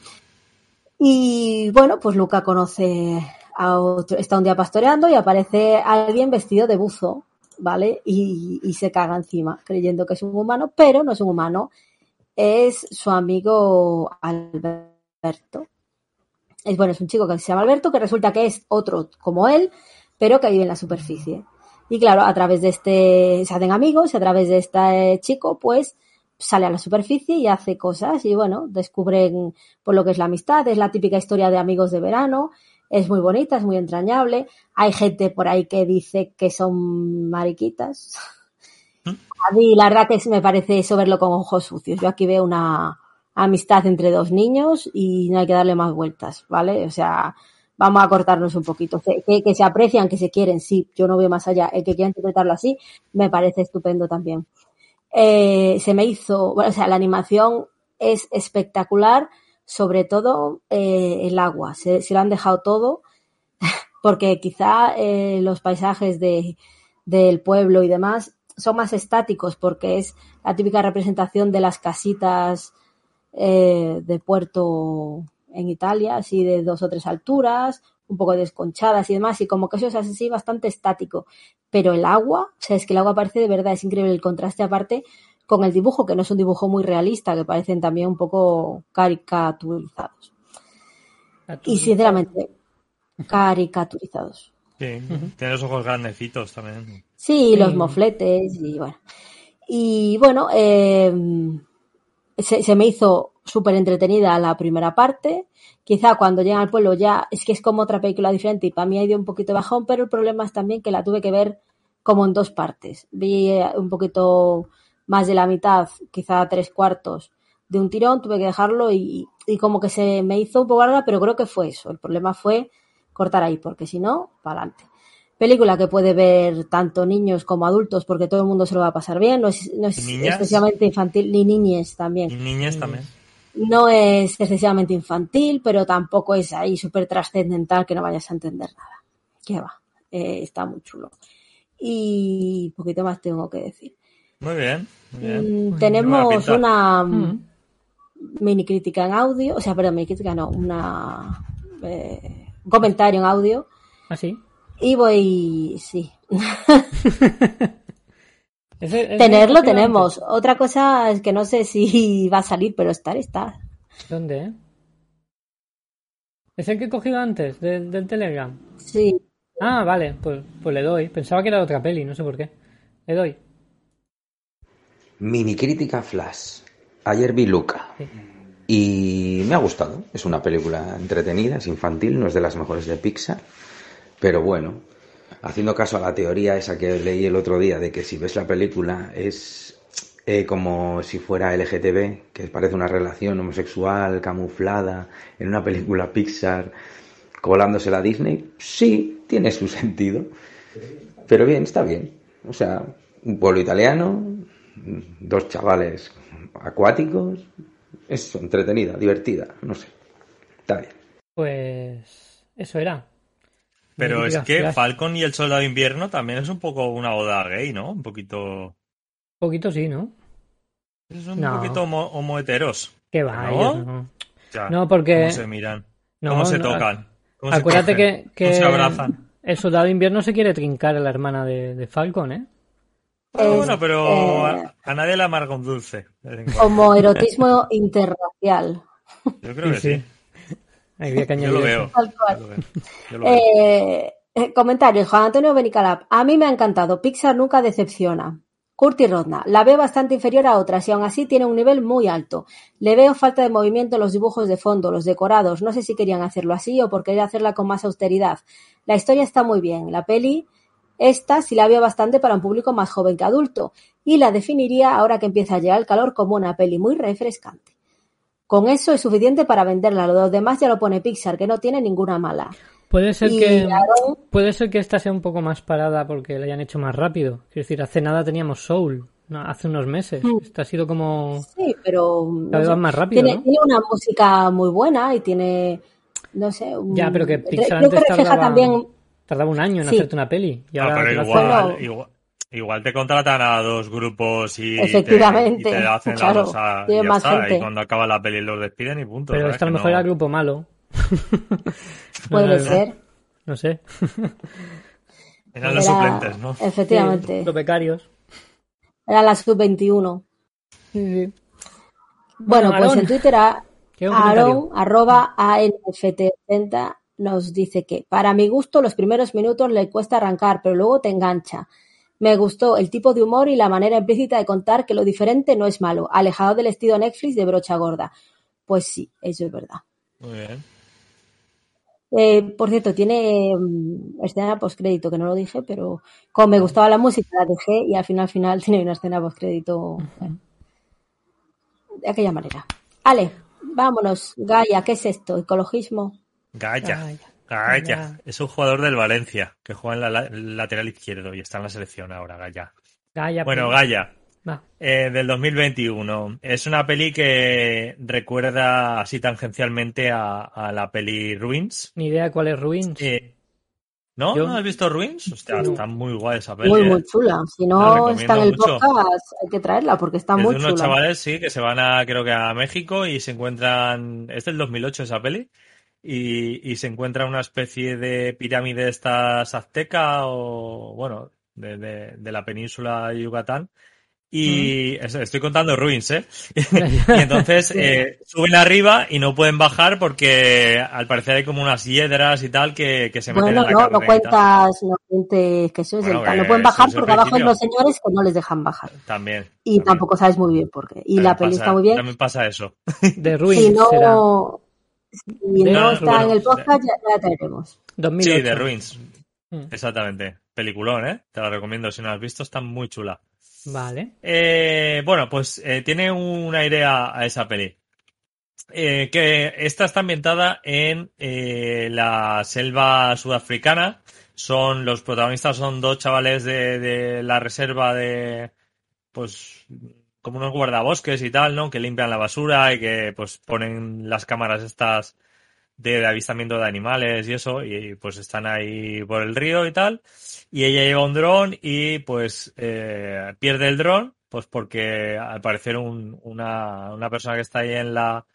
Y bueno, pues Luca conoce a otro, está un día pastoreando y aparece alguien vestido de buzo, ¿vale? Y, y se caga encima, creyendo que es un humano, pero no es un humano, es su amigo Alberto. Es, bueno, es un chico que se llama Alberto, que resulta que es otro como él, pero que vive en la superficie. Y claro, a través de este, se hacen amigos, y a través de este chico, pues, sale a la superficie y hace cosas, y bueno, descubren por lo que es la amistad. Es la típica historia de amigos de verano, es muy bonita, es muy entrañable. Hay gente por ahí que dice que son mariquitas. A mí la verdad que me parece eso verlo con ojos sucios. Yo aquí veo una amistad entre dos niños y no hay que darle más vueltas, ¿vale? O sea, vamos a cortarnos un poquito. Que, que, que se aprecian, que se quieren, sí, yo no veo más allá. El que quiera interpretarlo así me parece estupendo también. Eh, se me hizo, bueno, o sea, la animación es espectacular, sobre todo eh, el agua, se, se lo han dejado todo, porque quizá eh, los paisajes de, del pueblo y demás son más estáticos, porque es la típica representación de las casitas eh, de puerto en Italia, así de dos o tres alturas, un poco desconchadas y demás, y como que eso es así bastante estático. Pero el agua, o sea, es que el agua parece de verdad, es increíble el contraste aparte con el dibujo, que no es un dibujo muy realista, que parecen también un poco caricaturizados. Y sinceramente, caricaturizados. Sí, tiene los ojos grandecitos también. Sí, Sí. los mofletes y bueno. Y bueno, eh, se, se me hizo súper entretenida la primera parte. Quizá cuando llegan al pueblo ya es que es como otra película diferente y para mí ha ido un poquito bajón, pero el problema es también que la tuve que ver como en dos partes. Vi un poquito más de la mitad, quizá tres cuartos de un tirón, tuve que dejarlo y, y como que se me hizo un poco larga, pero creo que fue eso. El problema fue cortar ahí, porque si no, para adelante. Película que puede ver tanto niños como adultos, porque todo el mundo se lo va a pasar bien. No es, no es excesivamente infantil, ni niñes también. Y niñas también. No es excesivamente infantil, pero tampoco es ahí súper trascendental que no vayas a entender nada. ¿Qué va? Eh, está muy chulo. Y poquito más tengo que decir. Muy bien. Muy bien. Mm, tenemos una Mm. mini crítica en audio, o sea, perdón, mini crítica no, una eh, un comentario en audio. ¿Ah, sí? Y voy, sí. Ese- ese Tenerlo cogido tenemos. Otra cosa es que no sé si va a salir, pero estar está. antes. ¿Dónde, eh? ¿Es el que he cogido antes del, del Telegram? Sí. Ah, vale, pues, pues le doy. Pensaba que era otra peli, no sé por qué. Le doy. Mini crítica Flash. Ayer vi Luca. Sí. Y me ha gustado. Es una película entretenida, es infantil, no es de las mejores de Pixar. Pero bueno, haciendo caso a la teoría esa que leí el otro día de que si ves la película es eh, como si fuera L G T B, que parece una relación homosexual camuflada en una película Pixar colándosela a Disney, sí, tiene su sentido. Pero bien, está bien. O sea, un pueblo italiano, dos chavales acuáticos, es entretenida, divertida, no sé. Está bien. Pues eso era. Pero Mini es crítica que Flash. Falcon y el Soldado de Invierno también es un poco una oda gay, ¿no? Un poquito... Un poquito sí, ¿no? Es un No. poquito homo, homoheteros. Que va, ¿No? ellos no. Ya, No, porque- ¿Cómo se miran? No, ¿Cómo se no, tocan? ¿Cómo se Acuérdate cogen? que, que ¿Cómo se abrazan? el soldado de invierno se quiere trincar a la hermana de, de Falcon, ¿eh? Ah, bueno, pero eh, a, a nadie le amarga un dulce. de vez en cuando. Como erotismo interracial. Yo creo que sí. Había que Yo lo añadir veo. eso. Tal cual. Yo lo veo. Yo lo veo. Eh, eh, comentario, Juan Antonio Benicalap. A mí me ha encantado. Pixar nunca decepciona. Curtis Rodna. La veo bastante inferior a otras y aún así tiene un nivel muy alto. Le veo falta de movimiento en los dibujos de fondo, los decorados. No sé si querían hacerlo así o por querer hacerla con más austeridad. La historia está muy bien. La peli, esta sí la veo bastante para un público más joven que adulto. Y la definiría, ahora que empieza a llegar el calor, como una peli muy refrescante. Con eso es suficiente para venderla. Lo demás ya lo pone Pixar, que no tiene ninguna mala. Puede ser Y que Aaron- puede ser que esta sea un poco más parada porque la hayan hecho más rápido. Quiero decir, hace nada teníamos Soul, no, hace unos meses. Mm. Esta ha sido como Sí, pero no cada vez sé. va más rápido, tiene, ¿no? tiene una música muy buena y tiene, no sé, un- Ya, pero que re- Pixar creo que antes refleja tardaba también. tardaba un año en Sí. hacerte una peli y Ah, ahora pero te la hace- igual, Bueno. igual, igual te contratan a dos grupos y te, y Efectivamente, te hacen claro, la cosa y tiene ya más está. gente. Y cuando acaba la peli los despiden y punto. Pero ¿sabes? esta a lo Que mejor no- era el grupo malo. Puede No, no, ser. No sé. Eran los Era- suplentes, ¿no? Efectivamente. Sí, los becarios. Era la sub veintiuno. Sí, sí. Bueno, pues Aarón, en Twitter a ¿qué un Aaron, comentario? arroba A N F T ochenta, nos dice que para mi gusto los primeros minutos le cuesta arrancar, pero luego te engancha. Me gustó el tipo de humor y la manera implícita de contar que lo diferente no es malo, alejado del estilo Netflix de brocha gorda. Pues sí, eso es verdad. Muy bien. Eh, por cierto, tiene mm, escena postcrédito, que no lo dije, pero como me gustaba la música la dejé y al final, al final tiene una escena postcrédito eh, de aquella manera. Ale, vámonos. Gaia, ¿qué es esto? ¿Ecologismo? Gaya. Gaya, Gaya. Gaya. Es un jugador del Valencia que juega en la, la- lateral izquierdo y está en la selección ahora, Gaya. Gaia, Bueno, pues, Gaya. va. Eh, del dos mil veintiuno. Es una peli que recuerda así tangencialmente a, a la peli Ruins. Ni idea cuál es Ruins. Eh, ¿No? Yo- ¿No has visto Ruins? Hostia, No. está muy guay esa peli. Muy, eh. muy chula. Si La no recomiendo está en el mucho. podcast, hay que traerla porque está Es muy de unos chula. chavales, sí, que se van a, creo que a México y se encuentran, es del dos mil ocho esa peli, y, y se encuentra una especie de pirámide de estas azteca o, bueno, de, de, de la península de Yucatán. Y es- estoy contando Ruins, ¿eh? Y entonces eh, suben arriba y no pueden bajar porque al parecer hay como unas hiedras y tal que, que se meten Bueno, en la no, no carne y tal. cuentas, no cuentes que eso es Bueno, el tal. que No pueden eso bajar es el porque abajo hay principio. unos señores que no les dejan bajar. También. Y también. tampoco sabes muy bien por qué. Y También la peli pasa- está muy bien. También pasa eso. De Ruins Si no, será. si De- no no, está bueno, en el podcast, ya, ya la traeremos. dos mil ocho. Sí, de Ruins. Mm. Exactamente. Peliculón, ¿eh? Te la recomiendo si no la has visto, está muy chula. Vale. Eh, bueno, pues eh, tiene un aire a, a esa peli. Eh, que esta está ambientada en eh, la selva sudafricana. Son los protagonistas son dos chavales de, de la reserva de, pues, como unos guardabosques y tal, ¿no? Que limpian la basura y que, pues, ponen las cámaras estas de, de avistamiento de animales y eso, y pues están ahí por el río y tal, y ella lleva un dron y pues eh, pierde el dron, pues porque al parecer un- una, una persona que está ahí en la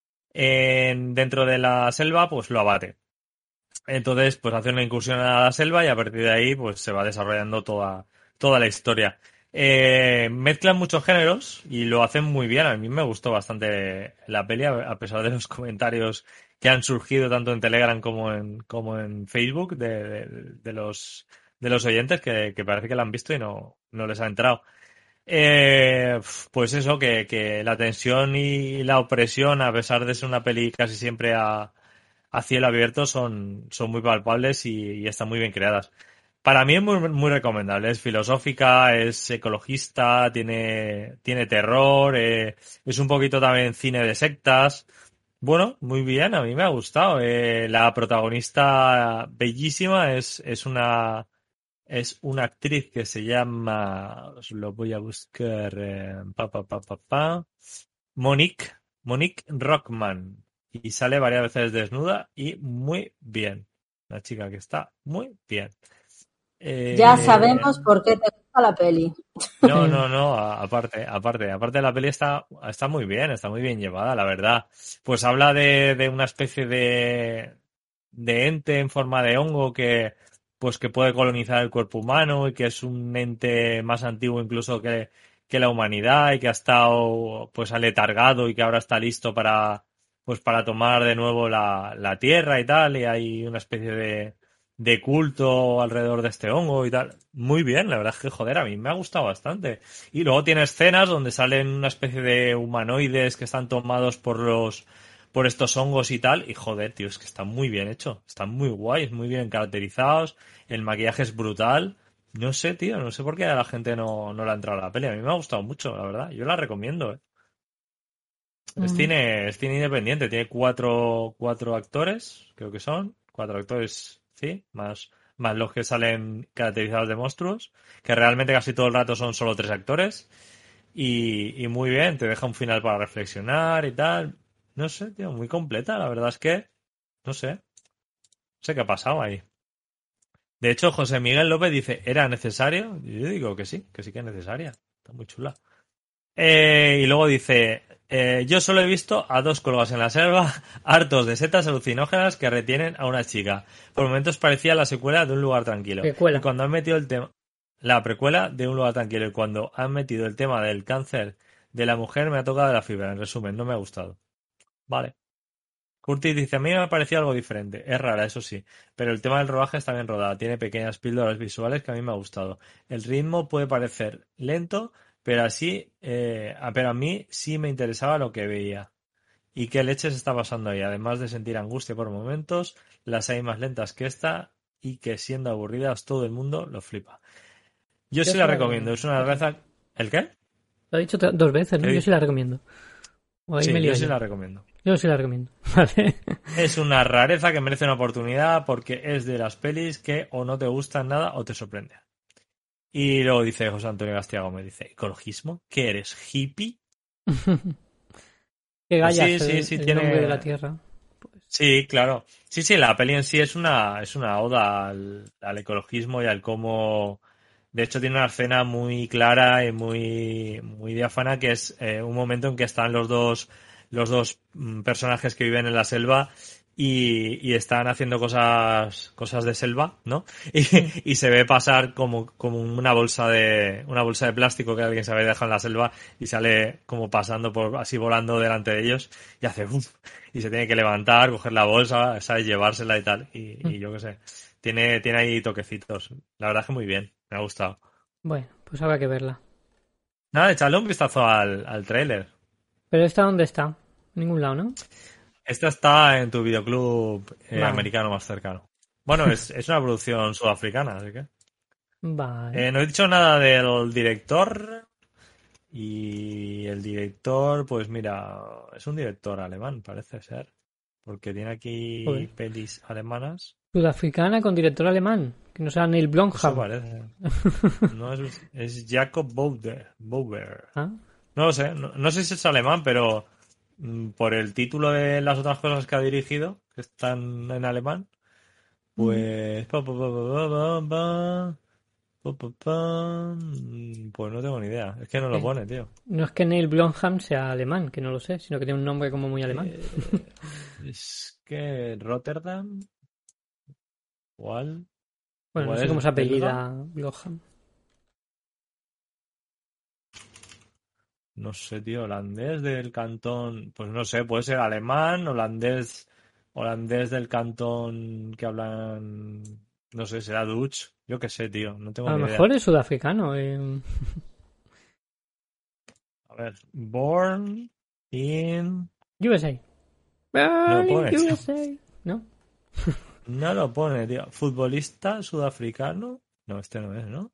en, dentro de la selva, pues lo abate. Entonces, pues hace una incursión a la selva y a partir de ahí, pues se va desarrollando toda, toda la historia. Eh, mezclan muchos géneros y lo hacen muy bien. A mí me gustó bastante la peli, a a pesar de los comentarios que han surgido tanto en Telegram como en, como en Facebook de, de, de los, de los oyentes que, que parece que la han visto y no, no les ha entrado. Eh, pues eso, que, que la tensión y la opresión, a pesar de ser una peli casi siempre a, a cielo abierto, son, son muy palpables y, y están muy bien creadas. Para mí es muy, muy recomendable. Es filosófica, es ecologista, tiene, tiene terror, eh, es un poquito también cine de sectas. Bueno, muy bien, a mí me ha gustado. Eh, la protagonista bellísima es, es una, es una actriz que se llama, os lo voy a buscar, eh, pa, pa, pa, pa, pa, Monique, Monique Rockman. Y sale varias veces desnuda y muy bien. Una chica que está muy bien. Eh, Ya sabemos por qué te gusta la peli. no, no, no, a- aparte, aparte, aparte la peli está, está muy bien, está muy bien llevada, la verdad. Pues habla de, de una especie de, de ente en forma de hongo que, pues que puede colonizar el cuerpo humano y que es un ente más antiguo incluso que, que la humanidad y que ha estado, pues aletargado y que ahora está listo para, pues para tomar de nuevo la, la tierra y tal, y hay una especie de, de culto alrededor de este hongo y tal. Muy bien, la verdad es que, joder, a mí me ha gustado bastante. Y luego tiene escenas donde salen una especie de humanoides que están tomados por los, por estos hongos y tal, y joder, tío, es que está muy bien hecho, están muy guays, muy bien caracterizados, el maquillaje es brutal. No sé, tío, no sé por qué a la gente no, no le ha entrado a la peli. A mí me ha gustado mucho, la verdad. Yo la recomiendo, ¿eh? es Mm. cine, es cine independiente. Tiene cuatro, cuatro actores, creo que son. Cuatro actores, sí, más, más los que salen caracterizados de monstruos, que realmente casi todo el rato son solo tres actores. Y, y muy bien, te deja un final para reflexionar y tal. No sé, tío, muy completa. La verdad es que, no sé, no sé qué ha pasado ahí. De hecho, José Miguel López dice, ¿era necesario? Y yo digo que sí, que sí que es necesaria. Está muy chula. Eh, y luego dice, eh, yo solo he visto a dos colgados en la selva, hartos de setas alucinógenas que retienen a una chica. Por momentos parecía la secuela de Un lugar tranquilo. Precuela. Y cuando han metido el tema, la precuela de Un lugar tranquilo, y cuando han metido el tema del cáncer de la mujer me ha tocado la fibra. En resumen, no me ha gustado. Vale. Curtis dice, a mí me ha parecido algo diferente. Es rara, eso sí. Pero el tema del rodaje está bien rodado. Tiene pequeñas píldoras visuales que a mí me ha gustado. El ritmo puede parecer lento, pero así, eh, pero a mí sí me interesaba lo que veía. Y qué leche se está pasando ahí. Además de sentir angustia por momentos, las hay más lentas que esta y que siendo aburridas todo el mundo lo flipa. Yo, Yo sí la recomiendo. Es una raza... ¿El qué? Lo he dicho dos veces, ¿no? ¿Qué Yo dices? sí la recomiendo. O ahí Sí, me lío yo sí yo. la recomiendo. Yo sí la recomiendo. Vale. Es una rareza que merece una oportunidad porque es de las pelis que o no te gustan nada o te sorprende. Y luego dice José Antonio Castilla Gómez, dice, ¿ecologismo? ¿Qué eres, hippie? Que Pues Gaia sí, sí, el, sí, el tiene... nombre de la Tierra. Sí, claro. Sí, sí, la peli en sí es una, es una oda al, al ecologismo y al cómo... De hecho, tiene una escena muy clara y muy, muy diáfana, que es eh, un momento en que están los dos, los dos mm, personajes que viven en la selva y, y están haciendo cosas, cosas de selva, ¿no? Y, y se ve pasar como, como una bolsa de, una bolsa de plástico que alguien se había dejado en la selva y sale como pasando por, así volando delante de ellos y hace uff, y se tiene que levantar, coger la bolsa, ¿sabes? Llevársela y tal. Y, y yo qué sé. Tiene, tiene ahí toquecitos. La verdad es que muy bien. Me ha gustado. Bueno, pues habrá que verla. Nada, echarle un vistazo al, al tráiler. ¿Pero esta dónde está? En ningún lado, ¿no? Esta está en tu videoclub eh, Vale. americano más cercano. Bueno, es, es una producción sudafricana, así que... Vale. Eh, no he dicho nada del director. Y el director, pues mira, es un director alemán, parece ser. Porque tiene aquí Joder. pelis alemanas. Sudafricana con director alemán. Que no sea Neil Eso Blomkamp. parece. No, es, es Jacob Bauer. Bauer. ¿Ah? No lo sé, no, no sé si es alemán, pero mm, por el título de las otras cosas que ha dirigido, que están en alemán, pues... pa, pa, pa, pa, pa, pa, pa, pa, pa, mm, pues no tengo ni idea. Es que no lo Eh, pone, tío. No es que Neil Blomkamp sea alemán, que no lo sé, sino que tiene un nombre como muy alemán. Eh, es que Rotterdam... Igual... Bueno, no igual sé es cómo se belga. apellida Blomkamp. No sé, tío, holandés del cantón, pues no sé, puede ser alemán, holandés, holandés del cantón que hablan, no sé, será Dutch, yo qué sé, tío, no tengo A lo ni idea. mejor es sudafricano. eh. A ver, born in... U S A. No lo Born in pone, tío. U S A. ¿No? No lo pone, tío. ¿Futbolista sudafricano? No, este no es, ¿no?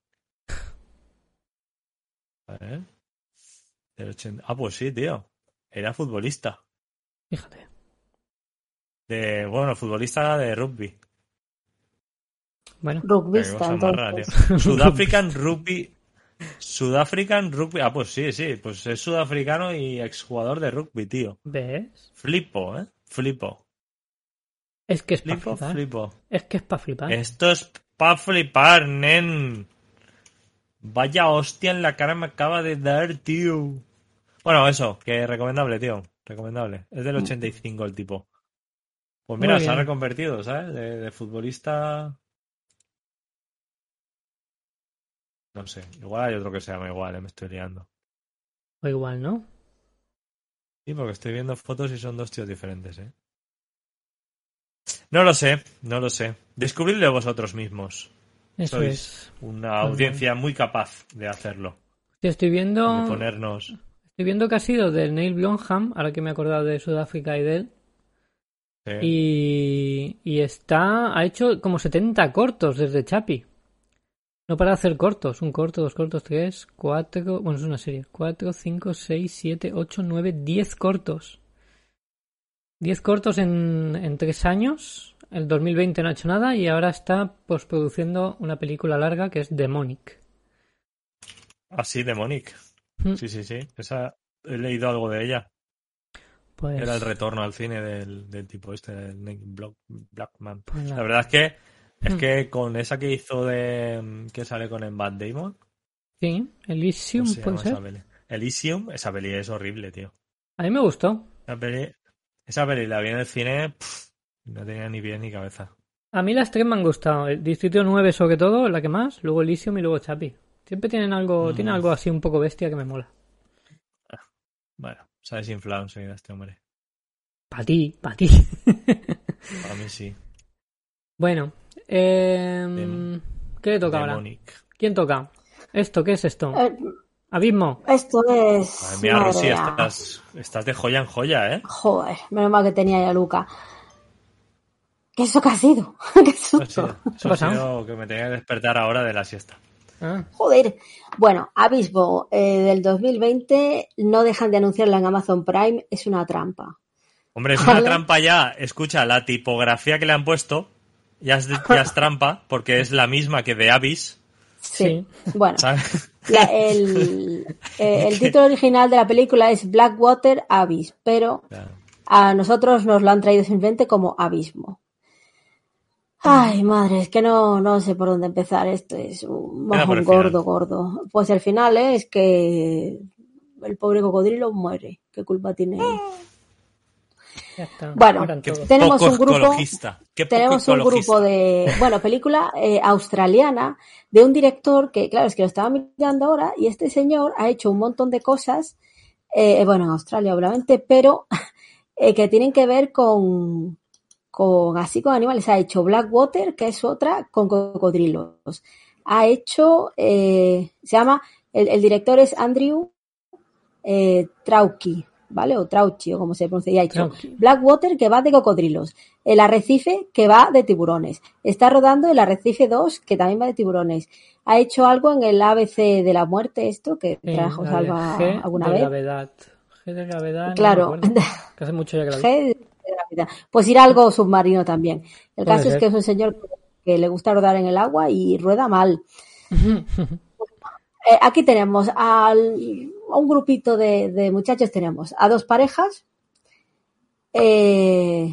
A ver. Del ochenta. Ah, pues sí, tío. Era futbolista. Fíjate. De, bueno, futbolista de rugby. Bueno. Qué Rugbyista, cosa más rara, tío. entonces. Sudafrican Rugby. Sudafrican Rugby. Ah, pues sí, sí. Pues es sudafricano y exjugador de rugby, tío. ¿Ves? Flipo, ¿eh? Flipo. Es que es para Flipo, flipar. flipo. Es que es para flipar. Esto es pa' flipar, nen. Vaya hostia en la cara me acaba de dar, tío. Bueno, eso, que recomendable, tío. Recomendable. Es del ochenta y cinco el tipo. Pues Muy mira, se ha bien. reconvertido, ¿sabes? De, de futbolista... No sé, igual hay otro que se llama igual, ¿eh? Me estoy liando. O igual, ¿no? Sí, porque estoy viendo fotos y son dos tíos diferentes, ¿eh? No lo sé, no lo sé. Descubridlo vosotros mismos. Eso Sois es. una audiencia muy capaz de hacerlo. Yo estoy viendo... De ponernos... Estoy viendo que ha sido de Neil Blomkamp, ahora que me he acordado de Sudáfrica y de él. Sí. Y, y está... Ha hecho como setenta cortos desde Chapi. No para hacer cortos, un corto, dos cortos, tres, cuatro, bueno, es una serie, cuatro, cinco, seis, siete, ocho, nueve, diez cortos. Diez cortos en, en tres años, el dos mil veinte no ha hecho nada y ahora está postproduciendo una película larga que es Demonic. Ah, sí, Demonic. Mm. Sí, sí, sí, esa, he leído algo de ella. Pues, Era el retorno al cine del, del tipo este, del Nick Block- Blackman. pues nada. La verdad es que es Mm. que con esa que hizo de que sale con el Matt Damon, Sí, Elysium ¿cómo se puede llama ser. esa peli? Elysium, esa peli es horrible, tío. A mí me gustó. Esa peli, esa peli la vi en el cine, pff, no tenía ni pie ni cabeza. A mí las tres me han gustado. El Distrito nueve sobre todo, la que más, luego Elysium y luego Chappie. Siempre tienen algo, Mm. tiene algo así un poco bestia que me mola. Bueno, se ha desinflado enseguida este hombre. Para ti, para ti. Para mí sí. Bueno, eh, Dem- ¿qué le toca ahora? Demonic. ¿Quién toca? ¿Esto? ¿Qué es esto? Eh, Abismo. esto es... Madre mía, madre Rosy, mía. estás, estás de joya en joya, ¿eh? Joder, menos mal que tenía ya Luca. ¿Qué eso que ha sido? ¿Qué Eso ha susto? sido, eso ¿Qué ha ha pasado? sido que me tenía que despertar ahora de la siesta. Ah, Joder. Bueno, Abismo eh, del dos mil veinte no dejan de anunciarla en Amazon Prime, es una trampa. Hombre, es una Vale. trampa ya. Escucha, la tipografía que le han puesto ya es, ya es trampa porque es la misma que de Abyss, Sí. Bueno, ¿sabes? la- el, eh, el título original de la película es Blackwater Abyss, pero Claro. a nosotros nos lo han traído simplemente como Abismo. Ay, madre, es que no, no sé por dónde empezar. Esto es un Empieza por mojón el final. gordo, gordo. Pues el final es que el pobre cocodrilo muere. ¿Qué culpa tiene él? ya está. Bueno, Mueran Qué todos. tenemos poco un grupo, ecologista. Qué poco tenemos un ecologista. grupo de, bueno, película eh, australiana de un director que, claro, es que lo estaba mirando ahora y este señor ha hecho un montón de cosas, eh, bueno, en Australia obviamente, pero eh, que tienen que ver con, con así con animales. Ha hecho Blackwater, que es otra, con cocodrilos. Ha hecho, eh, se llama, el, el director es Andrew eh, Trauki, ¿vale? O Trauchi, o como se pronuncia. Y ha hecho Trauki. Blackwater, que va de cocodrilos. El Arrecife, que va de tiburones. Está rodando el Arrecife dos, que también va de tiburones. Ha hecho algo en el A B C de la muerte, esto, que Sí, trajo la Salva de G alguna de vez. gravedad. G de gravedad, no Claro. me acuerdo. Que hace mucho ya que la vi. G de gravedad. Pues ir algo submarino también. El Puede caso es ser. que es un señor que le gusta rodar en el agua y rueda mal. Eh, aquí tenemos al, a un grupito de, de muchachos, tenemos a dos parejas eh,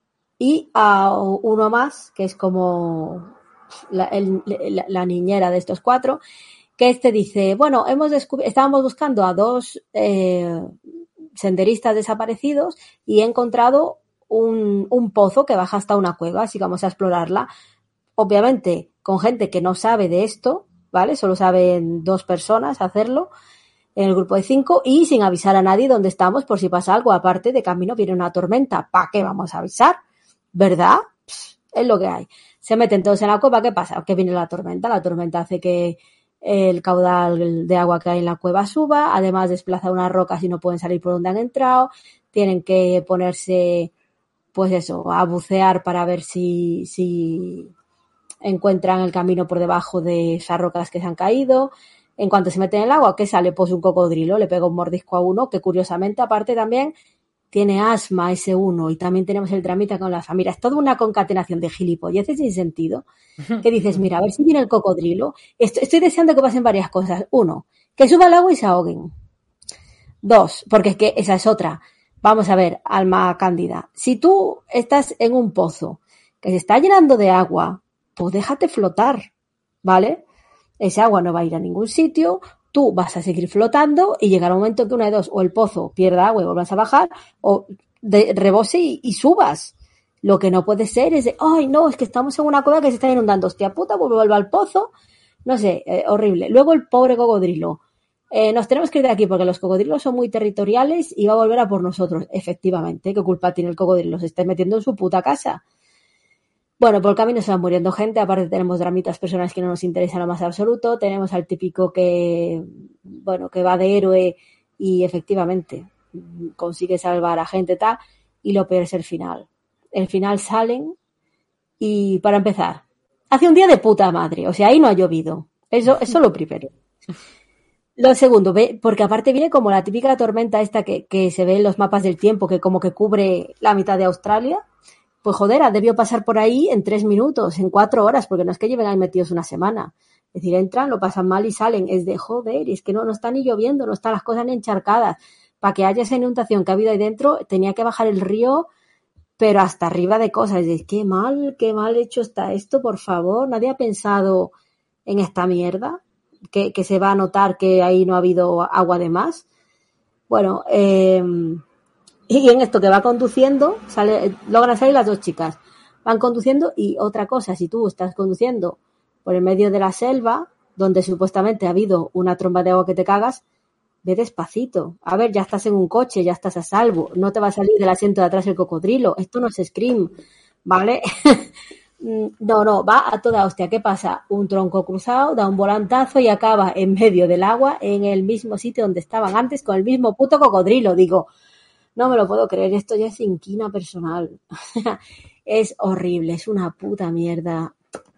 y a uno más, que es como la, el- la- la niñera de estos cuatro, que este dice, bueno, hemos descubi- estábamos buscando a dos eh, senderistas desaparecidos y he encontrado un, un pozo que baja hasta una cueva, así que vamos a explorarla. Obviamente, con gente que no sabe de esto, ¿vale? Solo saben dos personas hacerlo en el grupo de cinco y sin avisar a nadie dónde estamos por si pasa algo. Aparte, de camino viene una tormenta. ¿Para qué vamos a avisar? ¿Verdad? Pss, es lo que hay. Se meten todos en la cueva. ¿Qué pasa? Que viene la tormenta. La tormenta hace que el caudal de agua que hay en la cueva suba. Además, desplaza unas rocas y no pueden salir por donde han entrado. Tienen que ponerse, pues eso, a bucear para ver si, si encuentran el camino por debajo de esas rocas que se han caído. En cuanto se meten en el agua, ¿qué sale? Pues un cocodrilo, le pega un mordisco a uno, que curiosamente, aparte también, tiene asma ese uno, y también tenemos el dramita con la familia. Es toda una concatenación de gilipolleces sin sentido, que dices, mira, a ver si viene el cocodrilo. Estoy, estoy deseando que pasen varias cosas. Uno, que suba al agua y se ahoguen. Dos, porque es que esa es otra. Vamos a ver, alma cándida. Si tú estás en un pozo que se está llenando de agua, pues déjate flotar, ¿vale? Ese agua no va a ir a ningún sitio, tú vas a seguir flotando y llegará un momento que una de dos, o el pozo pierda agua y vuelvas a bajar, o de, rebose y, y subas. Lo que no puede ser es de, ay, no, es que estamos en una cueva que se está inundando, hostia puta, pues vuelvo al pozo. No sé, eh, horrible. Luego el pobre cocodrilo. Eh, nos tenemos que ir de aquí porque los cocodrilos son muy territoriales y va a volver a por nosotros. Efectivamente, ¿qué culpa tiene el cocodrilo? Se está metiendo en su puta casa. Bueno, por el camino se van muriendo gente. Aparte tenemos dramitas personas que no nos interesan lo más absoluto. Tenemos al típico que, bueno, que va de héroe y efectivamente consigue salvar a gente tal. Y lo peor es el final. El final salen y, para empezar, hace un día de puta madre. O sea, ahí no ha llovido. Eso, eso lo primero. Lo segundo, ve, porque aparte viene como la típica tormenta esta que, que se ve en los mapas del tiempo, que como que cubre la mitad de Australia. Pues joder, debió pasar por ahí en tres minutos, en cuatro horas, porque no es que lleven ahí metidos una semana. Es decir, entran, lo pasan mal y salen. Es de joder, y es que no, no está ni lloviendo, no están las cosas ni encharcadas. Para que haya esa inundación que ha habido ahí dentro, tenía que bajar el río, pero hasta arriba de cosas. Es decir, qué mal, qué mal hecho está esto, por favor. Nadie ha pensado en esta mierda, que, que se va a notar que ahí no ha habido agua de más. Bueno, eh, y en esto que va conduciendo, sale, logran salir las dos chicas. Van conduciendo y otra cosa, si tú estás conduciendo por el medio de la selva, donde supuestamente ha habido una tromba de agua que te cagas, ve despacito. A ver, ya estás en un coche, ya estás a salvo. No te va a salir del asiento de atrás el cocodrilo. Esto no es Scream, ¿vale? No, no, va a toda hostia. ¿Qué pasa? Un tronco cruzado, da un volantazo y acaba en medio del agua, en el mismo sitio donde estaban antes, con el mismo puto cocodrilo. Digo, no me lo puedo creer, esto ya es inquina personal. Es horrible, es una puta mierda.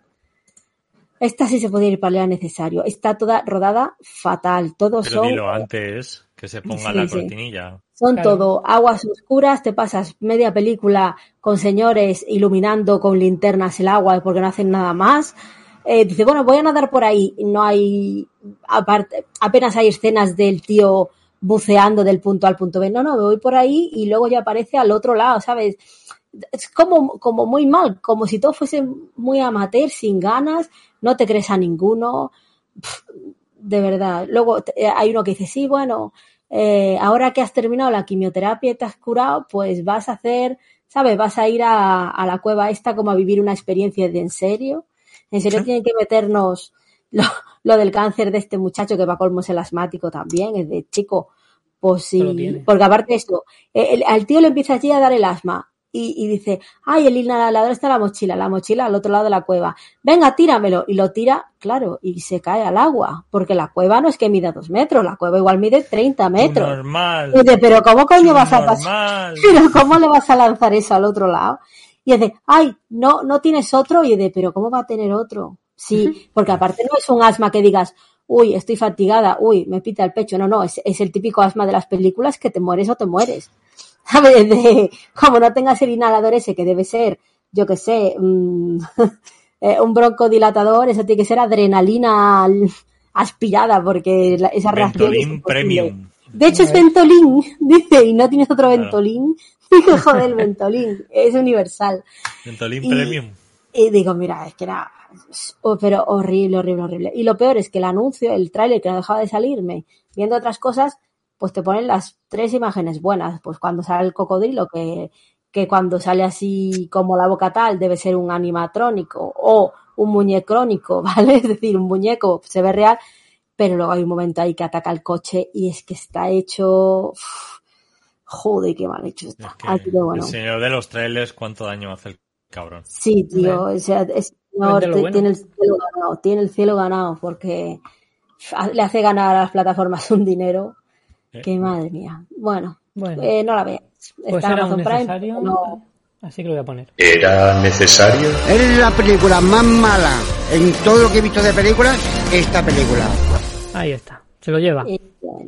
Esta sí se podía ir para el necesario. Está toda rodada fatal. Todos Pero son... dilo antes, que se ponga Sí, la sí. cortinilla. Son Claro. todo aguas oscuras, te pasas media película con señores iluminando con linternas el agua porque no hacen nada más. Eh, dice, bueno, voy a nadar por ahí. No hay, aparte, apenas hay escenas del tío buceando del punto A al punto B. No, no, me voy por ahí y luego ya aparece al otro lado, ¿sabes? Es como, como muy mal, como si todo fuese muy amateur, sin ganas, no te crees a ninguno. Pff, de verdad. Luego eh, hay uno que dice, sí, bueno, eh, ahora que has terminado la quimioterapia y te has curado, pues vas a hacer, ¿sabes? Vas a ir a, a la cueva esta como a vivir una experiencia de en serio. En serio ¿Sí? tienen que meternos lo, lo del cáncer de este muchacho que va colmo es el asmático también, es de chico, pues Eso lo sí, tiene. porque aparte de esto, el, al tío le empieza allí a dar el asma. Y, y dice, ay, el inhalador está en la mochila, la mochila al otro lado de la cueva. Venga, tíramelo. Y lo tira, claro, y se cae al agua. Porque la cueva no es que mida dos metros, la cueva igual mide treinta metros. Normal. Y dice, pero ¿cómo coño vas a pasar? Normal. Pero ¿cómo le vas a lanzar eso al otro lado? Y dice, ay, no, no tienes otro. Y dice, pero ¿cómo va a tener otro? Sí, porque aparte no es un asma que digas, uy, estoy fatigada, uy, me pita el pecho. No, no, es, es el típico asma de las películas que te mueres o te mueres. ¿Sabes? De, como no tengas el inhalador ese que debe ser, yo que sé, um, eh, un broncodilatador, eso tiene que ser adrenalina aspirada, porque la, esa reacción es Ventolin imposible. Premium. De hecho es Ventolin, dice, y no tienes otro Claro. Ventolin. Digo, joder, el Ventolin, es universal. Ventolin Y- Premium. Y digo, mira, es que era, oh, pero horrible, horrible, horrible. Y lo peor es que el anuncio, el tráiler que no dejaba de salirme, viendo otras cosas, pues te ponen las tres imágenes buenas. Pues cuando sale el cocodrilo, que, que cuando sale así como la boca tal, debe ser un animatrónico o un muñecrónico, ¿vale? Es decir, un muñeco se ve real, pero luego hay un momento ahí que ataca el coche y es que está hecho... uf, joder, qué mal hecho está. Es que Así que bueno. el señor de los trailers, ¿cuánto daño hace el cabrón? Sí, tío, o sea, ese señor Vende lo te- bueno. tiene el cielo ganado, tiene el cielo ganado porque fa- le hace ganar a las plataformas un dinero Eh. que madre mía. Bueno, Bueno, eh, no la veas. pues Está en era un Amazon Prime, necesario, no- así que lo voy a poner. ¿Era necesario? Es la película más mala en todo lo que he visto de películas, esta película. Ahí está, se lo lleva. eh,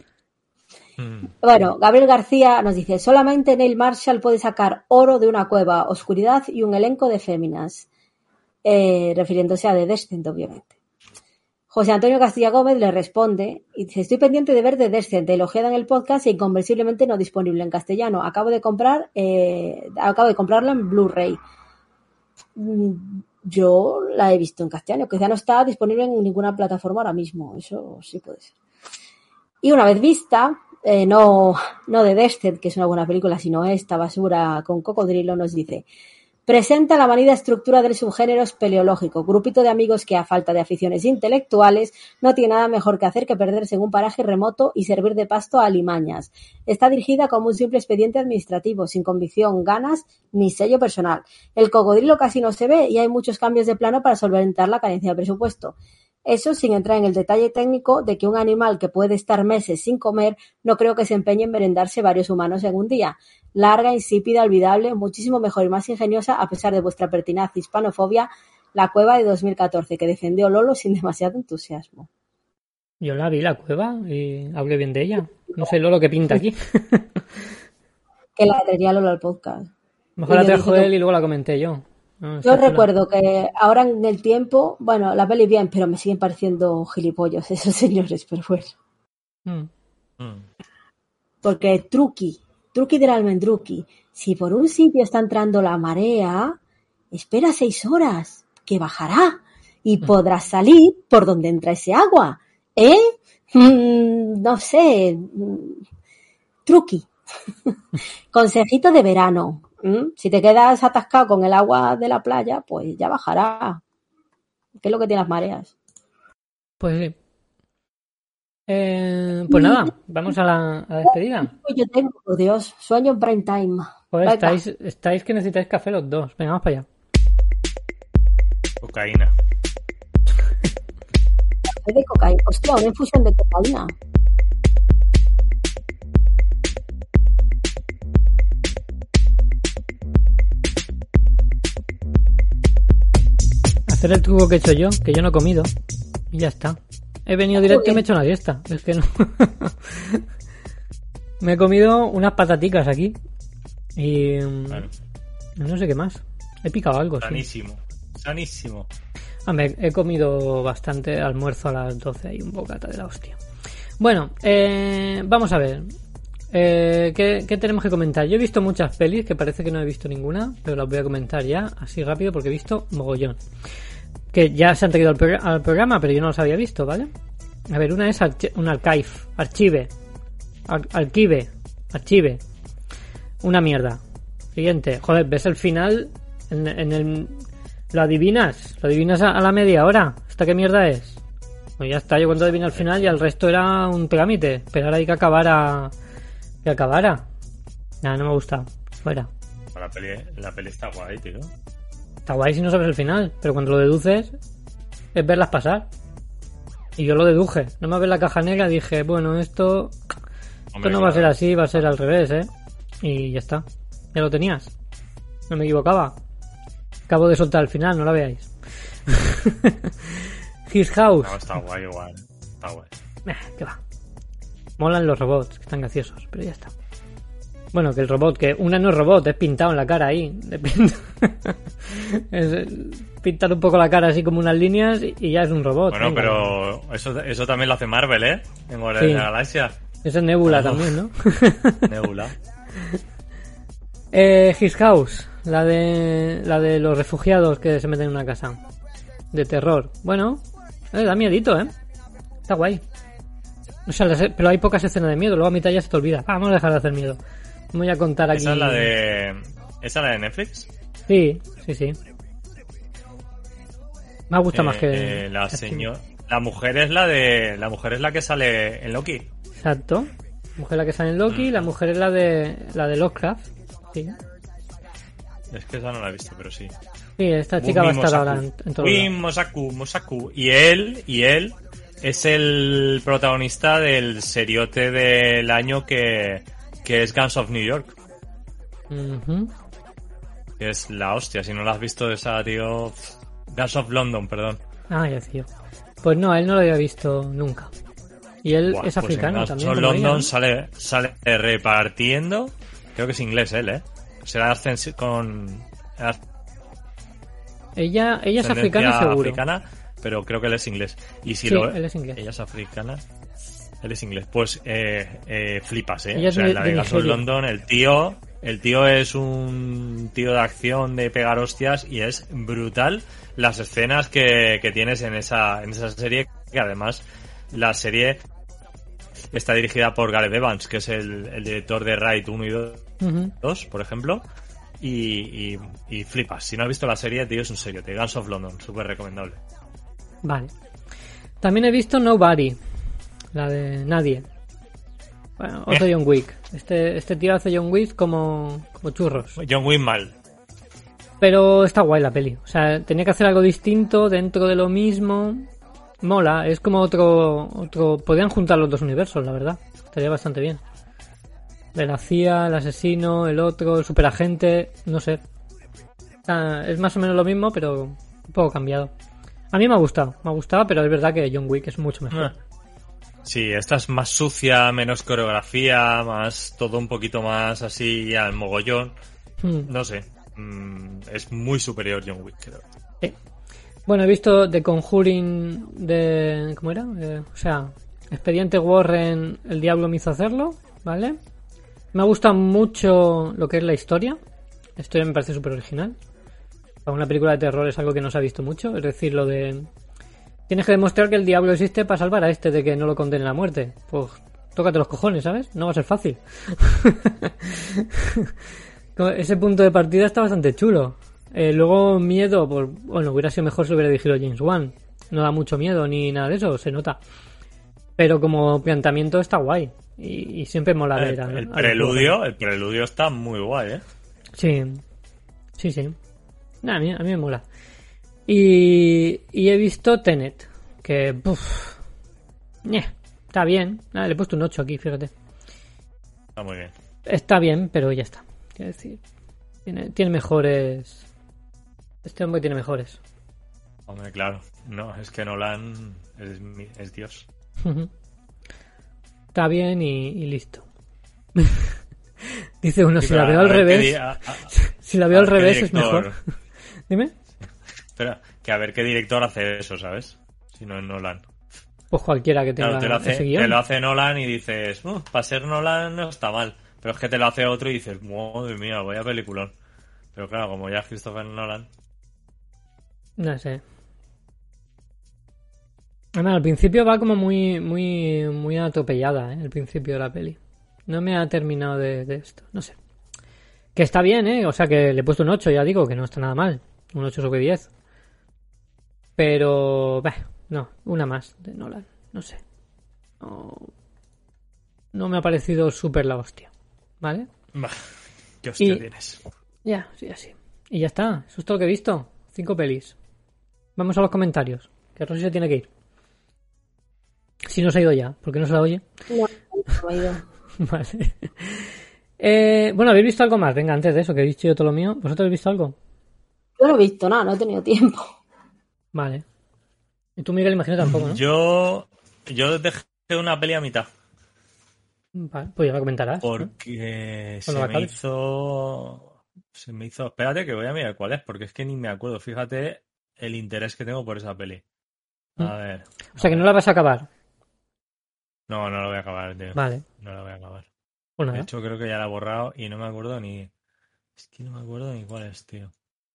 Mm. Bueno, Gabriel García nos dice, solamente Neil Marshall puede sacar oro de una cueva, oscuridad y un elenco de féminas. Eh, refiriéndose a The Descent, obviamente. José Antonio Castilla Gómez le responde y dice, estoy pendiente de ver The Descent, elogiada en el podcast e inconversiblemente no disponible en castellano. Acabo de comprar, eh, acabo de comprarla en Blu-ray. Mm, Yo la he visto en castellano, quizá no está disponible en ninguna plataforma ahora mismo, eso sí puede ser. Y una vez vista, eh, no, no The Descent, que es una buena película, sino esta basura con cocodrilo, nos dice, presenta la manida estructura del subgénero espeleológico, grupito de amigos que a falta de aficiones intelectuales no tiene nada mejor que hacer que perderse en un paraje remoto y servir de pasto a alimañas. Está dirigida como un simple expediente administrativo, sin convicción, ganas ni sello personal. El cocodrilo casi no se ve y hay muchos cambios de plano para solventar la carencia de presupuesto. Eso sin entrar en el detalle técnico de que un animal que puede estar meses sin comer no creo que se empeñe en merendarse varios humanos en un día. Larga, insípida, olvidable, muchísimo mejor y más ingeniosa a pesar de vuestra pertinaz hispanofobia. La Cueva de dos mil catorce, que defendió Lolo sin demasiado entusiasmo. Yo la vi, La Cueva, y hablé bien de ella. No sé Lolo qué pinta aquí. Que la traería Lolo al podcast. Mejor la trajo él y luego la comenté yo. No, yo recuerdo que ahora en el tiempo, bueno, la peli bien, pero me siguen pareciendo gilipollas esos señores, pero bueno. Mm. Mm. Porque Truqui, Truqui del Almendruqui, si por un sitio está entrando la marea, espera seis horas, que bajará, y podrás salir por donde entra ese agua. ¿Eh? Mm, no sé. Mm, Truqui. Consejito de verano. ¿Mm? Si te quedas atascado con el agua de la playa, pues ya bajará. ¿Qué es lo que tienen las mareas? Pues sí. Eh, pues nada, vamos a la, a la despedida. Yo tengo, oh Dios, sueño en prime time. Pues estáis, estáis que necesitáis café los dos. Venga, vamos para allá. Cocaína. Café de cocaína. Hostia, una infusión de cocaína. Hacer el truco que he hecho yo, que yo no he comido. Y ya está. He venido directo y me he hecho una siesta. Es que no. Me he comido unas pataticas aquí. Y. Bueno. No sé qué más. He picado algo. Sanísimo. Sí. Sanísimo. Hombre, he comido bastante almuerzo a las doce y un bocata de la hostia. Bueno, eh, vamos a ver. Eh, ¿qué, ¿Qué tenemos que comentar? Yo he visto muchas pelis, que parece que no he visto ninguna, pero las voy a comentar ya, así rápido, porque he visto mogollón. Que ya se han traído al, progr- al programa, pero yo no los había visto, ¿vale? A ver, una es archi- un archive, archive, Ar- archive, archive. Una mierda. Siguiente. Joder, ves el final, en, en el... Lo adivinas, lo adivinas a, a la media hora. ¿Esta qué mierda es? Pues ya está, yo cuando adiviné el final y el resto era un trámite. Pero ahora hay que acabara... Que acabara. Nada, no me gusta. Fuera. La peli, la peli está guay, tío. Está guay si no sabes el final, pero cuando lo deduces es verlas pasar. Y yo lo deduje. No me ves la caja negra, dije, bueno, esto, Hombre, esto no va a ser así, va a ser al revés, ¿eh? Y ya está. Ya lo tenías. No me equivocaba. Acabo de soltar el final, no la veáis. His House. No, está guay igual. Está guay. Eh, ¿qué va? Molan los robots, que están graciosos, pero ya está. Bueno, que el robot, que una no es robot, es pintado en la cara ahí. Le pinta... es pintar un poco la cara así como unas líneas y ya es un robot. Bueno, venga. Pero eso, eso también lo hace Marvel, ¿eh? En Guardianes sí. de la Galaxia. Esa es Nebula Vamos. También, ¿no? Nebula. eh, His House, la de la de los refugiados que se meten en una casa. De terror. Bueno, eh, da miedito, ¿eh? Está guay. O sea, pero hay pocas escenas de miedo, luego a mitad ya se te olvida. Vamos a dejar de hacer miedo. Voy a contar aquí. ¿Esa es la de, ¿Esa es la de Netflix? Sí, sí, sí. Me gusta eh, más que... Eh, la señor... La mujer es la de... La mujer es la que sale en Loki. Exacto. La mujer es la que sale en Loki, mm. la mujer es la de... La de Lovecraft. Sí. Es que esa no la he visto, pero sí. Sí, esta chica Umi va a estar Mosaku. Ahora en, en todo. Umi Mosaku, Mosaku. Y él, y él es el protagonista del seriote del año que... que es Guns of New York. Uh-huh. Que es la hostia, si no la has visto esa, tío... Guns of London, perdón. Ah, ya tío. Pues no, él no lo había visto nunca. Y él Buah, es africano pues también. Guns of London sale, sale repartiendo... Creo que es inglés él, ¿eh? Será con... Ella, ella es africana seguro. Africana, pero creo que él es inglés. Y si sí, lo, él es inglés. Ella es africana... Él es inglés. Pues eh, eh, flipas, ¿eh? Ella o sea, de, en la de Guns of London, el tío... El tío es un tío de acción, de pegar hostias, y es brutal las escenas que, que tienes en esa, en esa serie, que además la serie está dirigida por Gareth Evans, que es el, el director de Raid uno y dos, uh-huh. por ejemplo, y, y, y flipas. Si no has visto la serie, tío, es un serio, de Guns of London, súper recomendable. Vale. También he visto Nobody, la de Nadie. Bueno, otro John Wick. Este, este tío hace John Wick como, como churros. John Wick mal. Pero está guay la peli. O sea, tenía que hacer algo distinto dentro de lo mismo. Mola, es como otro... otro. Podrían juntar los dos universos, la verdad. Estaría bastante bien. De la C I A, el asesino, el otro, el superagente, no sé. O sea, es más o menos lo mismo, pero un poco cambiado. A mí me ha gustado, me ha gustado, pero es verdad que John Wick es mucho mejor. Sí, esta es más sucia, menos coreografía, más todo un poquito más así al mogollón. Hmm. No sé, mm, es muy superior John Wick, creo. Sí. Bueno, he visto The Conjuring de... ¿Cómo era? Eh, o sea, Expediente Warren, El Diablo me hizo hacerlo, ¿vale? Me ha gustado mucho lo que es la historia. La historia me parece súper original. Para una película de terror es algo que no se ha visto mucho. Es decir, lo de... Tienes que demostrar que el diablo existe para salvar a este de que no lo condenen a muerte. Pues tócate los cojones, ¿sabes? No va a ser fácil. Ese punto de partida está bastante chulo. Eh, luego miedo, pues, bueno, hubiera sido mejor si hubiera dirigido James Wan. No da mucho miedo ni nada de eso, se nota. Pero como planteamiento está guay. Y, y siempre mola ver. El, el preludio, el preludio está muy guay, ¿eh? Sí, sí, sí. Nah, a mí, a mí me mola. Y, y he visto Tenet, que puf, eh, está bien. Nada, le he puesto un ocho aquí, fíjate. Está muy bien. Está bien, pero ya está. Quiero decir, tiene, tiene mejores. Este hombre tiene mejores. Hombre, claro. No, es que Nolan es, es Dios. Está bien y, y listo. Dice uno, sí, si la veo al revés. Di- a, a, si la veo al revés es mejor. Dime. Espera, que a ver qué director hace eso, ¿sabes? Si no es Nolan. Pues cualquiera que tenga claro, te lo hace, ese guión. Te lo hace Nolan y dices, uh, para ser Nolan no está mal. Pero es que te lo hace otro y dices, madre mía, vaya peliculón. Pero claro, como ya es Christopher Nolan. No sé. Además, al principio va como muy, muy, muy atropellada, ¿eh? El principio de la peli. No me ha terminado de, de esto, no sé. Que está bien, ¿eh? O sea, que le he puesto un ocho, ya digo, que no está nada mal. Un ocho sobre diez. Pero, bah, no, una más de Nolan, no sé. No, no me ha parecido súper la hostia, ¿vale? Bah, qué hostia y, tienes. Ya, sí, así. Y ya está, eso es todo lo que he visto. Cinco pelis. Vamos a los comentarios, que Rosy se tiene que ir. Si no se ha ido ya, ¿por qué no se la oye? No, no ha ido. Vale. Eh, bueno, ¿habéis visto algo más? Venga, antes de eso, que he dicho yo todo lo mío. ¿Vosotros habéis visto algo? Yo no he visto nada, no he tenido tiempo. Vale. Y tú, Miguel, imagino tampoco, ¿no? Yo, yo dejé una peli a mitad. Vale, pues ya me comentarás. Porque ¿no? se me acabes. hizo... Se me hizo... Espérate que voy a mirar cuál es, porque es que ni me acuerdo. Fíjate el interés que tengo por esa peli. A ¿Mm? ver. O sea, que no la vas a acabar. No, no la voy a acabar, tío. Vale. No la voy a acabar. Bueno, de hecho, creo que ya la he borrado y no me acuerdo ni... Es que no me acuerdo ni cuál es, tío.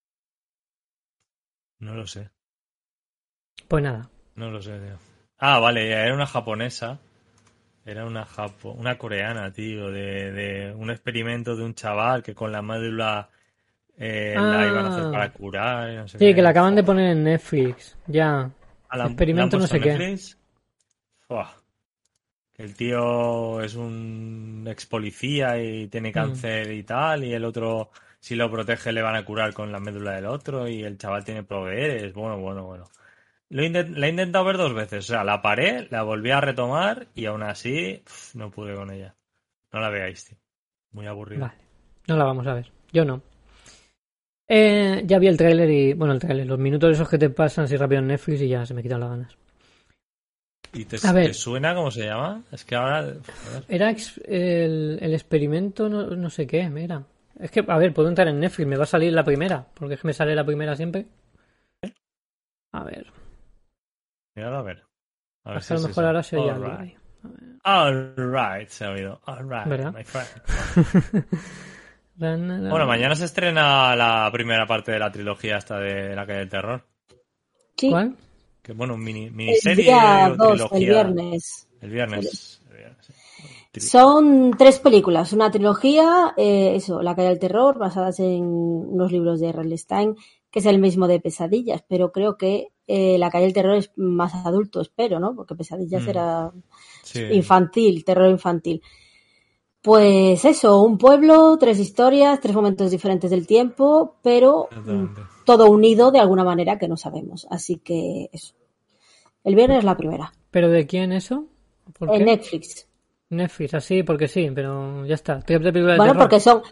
No lo sé. Pues nada. No lo sé, tío. Ah, vale, era una japonesa. Era una japo... una coreana, tío, de, de un experimento de un chaval que con la médula eh, ah. la iban a hacer para curar. No sé sí, qué. que la acaban de poner en Netflix. Ya. La, experimento ¿la no sé Netflix? Qué. Uah. El tío es un ex policía y tiene cáncer mm. y tal, y el otro, si lo protege, le van a curar con la médula del otro, y el chaval tiene poderes. Bueno, bueno, bueno. Lo intent- la he intentado ver dos veces. O sea, la paré, la volví a retomar, y aún así pff, no pude con ella. No la veáis, tío. Muy aburrida. Vale. No la vamos a ver. Yo no. Eh, ya vi el tráiler y... Bueno, el tráiler. Los minutos esos que te pasan así rápido en Netflix y ya se me quitan las ganas. ¿Y te, te suena cómo se llama? Es que ahora... Era ex, el, el experimento no, no sé qué, mira. Es que, a ver, puedo entrar en Netflix, me va a salir la primera, porque es que me sale la primera siempre. A ver. Míralo a ver. A ver Hasta si a lo mejor ahora se oye algo right. ahí. All right, se ha oído. All right, ¿verdad? My friend. Bueno, mañana se estrena la primera parte de la trilogía esta de La Calle del Terror. Sí. ¿Cuál? Que bueno, mini, miniserie el día o dos, trilogía. El viernes. El viernes. El viernes sí. Son tres películas, una trilogía, eh, eso, La Calle del Terror, basadas en unos libros de R L Stein, que es el mismo de Pesadillas, pero creo que eh, La Calle del Terror es más adulto, espero, ¿no? Porque Pesadillas mm. era sí. infantil, terror infantil. Pues eso, un pueblo, tres historias, tres momentos diferentes del tiempo, pero todo unido de alguna manera que no sabemos. Así que eso. El viernes es la primera. ¿Pero de quién eso? ¿Por en qué? Netflix. Netflix, así porque sí, pero ya está. Bueno, porque son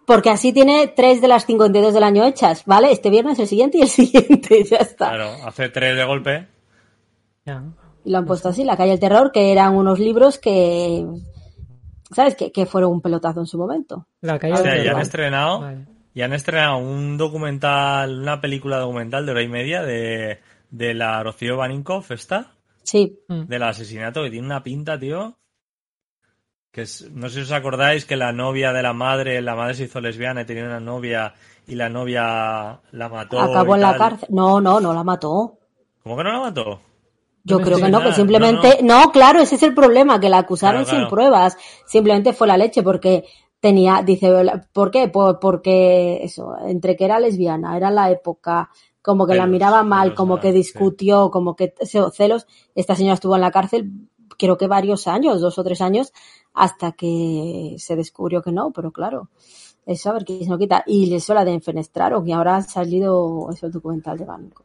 porque así tiene tres de las cincuenta y dos del año hechas, ¿vale? Este viernes, el siguiente y el siguiente, ya está. Claro, hace tres de golpe. Ya. Y lo han puesto así, La calle del terror, que eran unos libros que, ¿sabes? Que, que fueron un pelotazo en su momento. La calle O del sea, ya terror. han estrenado, Vale. ya han estrenado un documental, una película documental de hora y media de, de la Rocío Baninkoff, ¿esta? Sí. Mm. Del asesinato, que tiene una pinta, tío. Que es, no sé si os acordáis que la novia de la madre, la madre se hizo lesbiana y tenía una novia y la novia la mató. Acabó y en la tal. cárcel. No, no, no la mató. ¿Cómo que no la mató? Yo No creo me que no, suena. que simplemente... No, No, claro, ese es el problema, que la acusaron Claro, claro. sin pruebas. Simplemente fue la leche, porque tenía... Dice, ¿por qué? Por, porque eso, entre que era lesbiana, era la época, como que la Celos, miraba mal, celos, como ah, que discutió, como que celos. Esta señora estuvo en la cárcel, creo que varios años, dos o tres años, hasta que se descubrió que no, pero claro, eso a ver quién se lo quita. Y eso la defenestraron, y ahora ha salido ese documental de banco.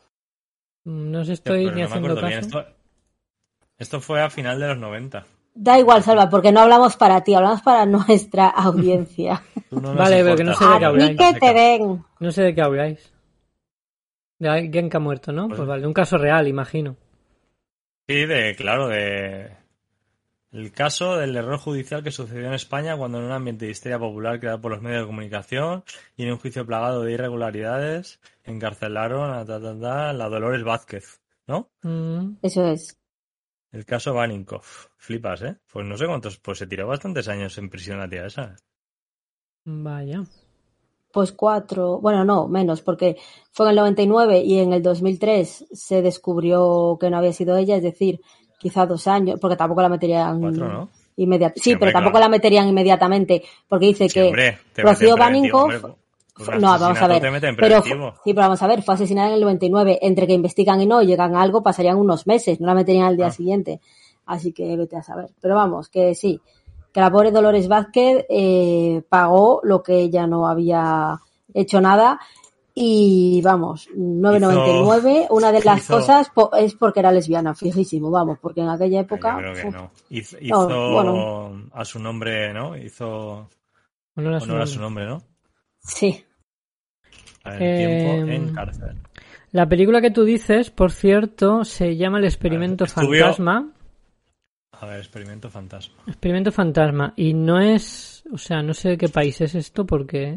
No se estoy Pero ni no me haciendo acuerdo caso. bien. Esto, esto fue a final de los noventa. Da igual, Salva, porque no hablamos para ti, hablamos para nuestra audiencia. Tú no nos Vale, pero que no sé de qué A ti habláis. que te den. No sé de qué habláis. De alguien que ha muerto, ¿no? Pues- Pues vale, un caso real, imagino. Sí, de, claro, de... El caso del error judicial que sucedió en España cuando en un ambiente de histeria popular creado por los medios de comunicación y en un juicio plagado de irregularidades encarcelaron a ta, ta, ta, la Dolores Vázquez, ¿no? Mm, Eso es. El caso Baninkoff. Flipas, ¿eh? Pues no sé cuántos... Pues se tiró bastantes años en prisión la tía esa. vaya. Pues cuatro, bueno, no, menos, porque fue en el noventa y nueve y en el dos mil tres se descubrió que no había sido ella, es decir, quizá dos años, porque tampoco la meterían Cuatro, ¿no? inmediatamente. Sí, Sí, hombre, pero tampoco claro. la meterían inmediatamente, porque dice Sí, que hombre, te Rocío meten preventivo, Baninkoff, hombre, con un no, vamos a asesinato ver, te meten pero fu- preventivo. sí, pero vamos a ver, fue asesinada en el noventa y nueve, entre que investigan y no llegan a algo pasarían unos meses, no la meterían al día Ah. siguiente, así que vete a saber. Pero vamos, que sí, que la pobre Dolores Vázquez eh, pagó lo que ella no había hecho nada. Y vamos, nueve noventa y nueve, una de las hizo- cosas po- es porque era lesbiana, fijísimo, vamos, porque en aquella época... Yo creo que uf, no. Hizo, No, hizo bueno. a su nombre, ¿no? Hizo Honor a su honor a nombre. su nombre, ¿no? Sí, A ver, Eh, tiempo en cárcel. La película que tú dices, por cierto, se llama El Experimento Estuvo- Fantasma. A ver, experimento fantasma. Experimento Fantasma. Y no es... O sea, no sé de qué país es esto porque...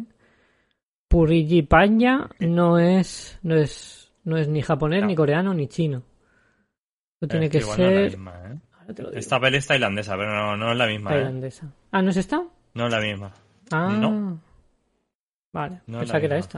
Purrigipaña no es... No es, no es ni japonés, No. ni coreano, ni chino. Esto tiene Es que igual no es la ser... misma, ¿eh? Ahora te lo digo. Esta peli es tailandesa, pero no, no es la misma, ¿eh? Tailandesa. Ah, ¿no es esta? No es la misma. Ah. No. Vale, No es pensaba la que era misma. esta.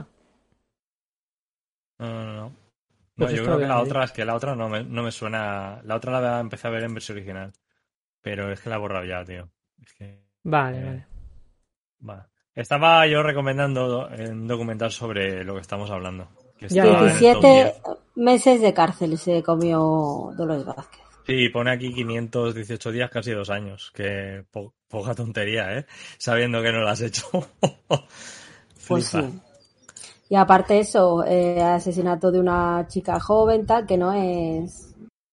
No, no, no. No, Pues yo esto creo lo que la voy a otra es que la otra no me, no me suena. La otra la empecé a ver en versión original. Pero es que la he borrado ya, tío. Es que. Vale, eh, vale. va. Estaba yo recomendando un documental sobre lo que estamos hablando. Que Ya, estaba en el top diecisiete diez. meses de cárcel se comió Dolores Vázquez. Sí, pone aquí quinientos dieciocho días, casi dos años. Que po- poca tontería, ¿eh? Sabiendo que no lo has hecho. Pues Flipa. sí. Y aparte eso, eh, asesinato de una chica joven, tal, que no es...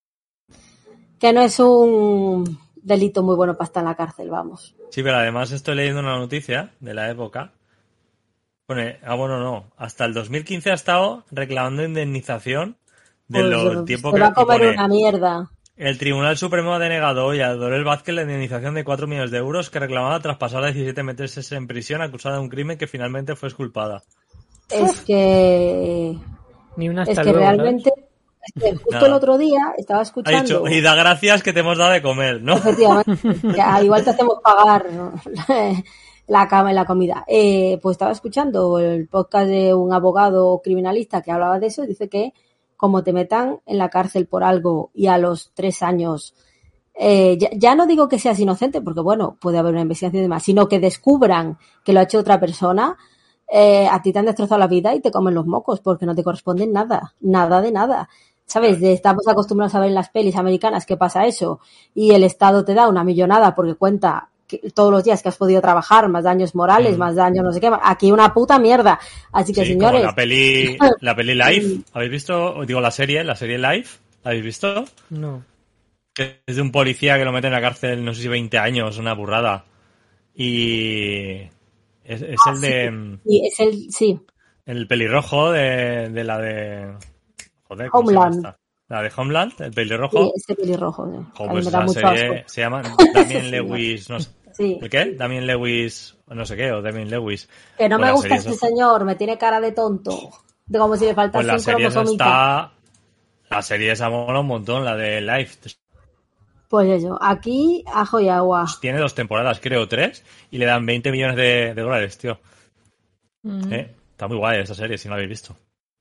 Que no es un delito muy bueno para estar en la cárcel, vamos. Sí, pero además estoy leyendo una noticia de la época. Pone, ah, bueno, no. Hasta el dos mil quince ha estado reclamando indemnización de Pues, lo, eh, el tiempo se que va a y comer pone, una mierda. el Tribunal Supremo ha denegado hoy a Dolores Vázquez la indemnización de cuatro millones de euros que reclamaba tras pasar diecisiete meses en prisión acusada de un crimen que finalmente fue exculpada. Es que... Ni una Es hasta que luego, ¿sabes? realmente... Es que justo Nada. el otro día estaba Ha escuchando... dicho, y da gracias que te hemos dado de comer, ¿no? Efectivamente, ya, igual te hacemos pagar la cama y la comida. Eh, pues estaba escuchando el podcast de un abogado criminalista que hablaba de eso y dice que como te metan en la cárcel por algo y a los tres años, eh, ya, ya no digo que seas inocente, porque bueno, puede haber una investigación y demás, sino que descubran que lo ha hecho otra persona, eh, a ti te han destrozado la vida y te comen los mocos porque no te corresponden nada, nada de nada. ¿Sabes? De, estamos acostumbrados a ver en las pelis americanas que pasa eso y el Estado te da una millonada porque cuenta que, todos los días que has podido trabajar, más daños morales, Mm. más daños no sé qué. Aquí una puta mierda. Así que, Sí, señores... como la peli, la peli Live, ¿habéis visto? Digo, la serie, la serie Live, ¿la habéis visto? No. Que es de un policía que lo mete en la cárcel, no sé si veinte años, una burrada. Y Es, es Ah, el sí. de... Y es el, sí, El pelirrojo de, de la de... Joder, ¿cómo se llama Homeland. esta? La de Homeland, el Sí, pelirrojo. ese pelirrojo. Sí. Jo, A mí pues me da esa mucho serie asco. se llama Ese Damien señor. Lewis, no sé. Sí. ¿El qué? Damien Lewis, no sé qué, o Damien Lewis. Que no Pues me la gusta serie este esa- señor, me tiene cara de tonto. De como si le Pues faltase la un serie esa cromosomita. está... La serie esa mola un montón, la de Life. Pues eso, aquí ajo y agua. Tiene dos temporadas, creo, tres, y le dan veinte millones de, de dólares, tío. Mm. ¿Eh? Está muy guay esa serie, si no la habéis visto.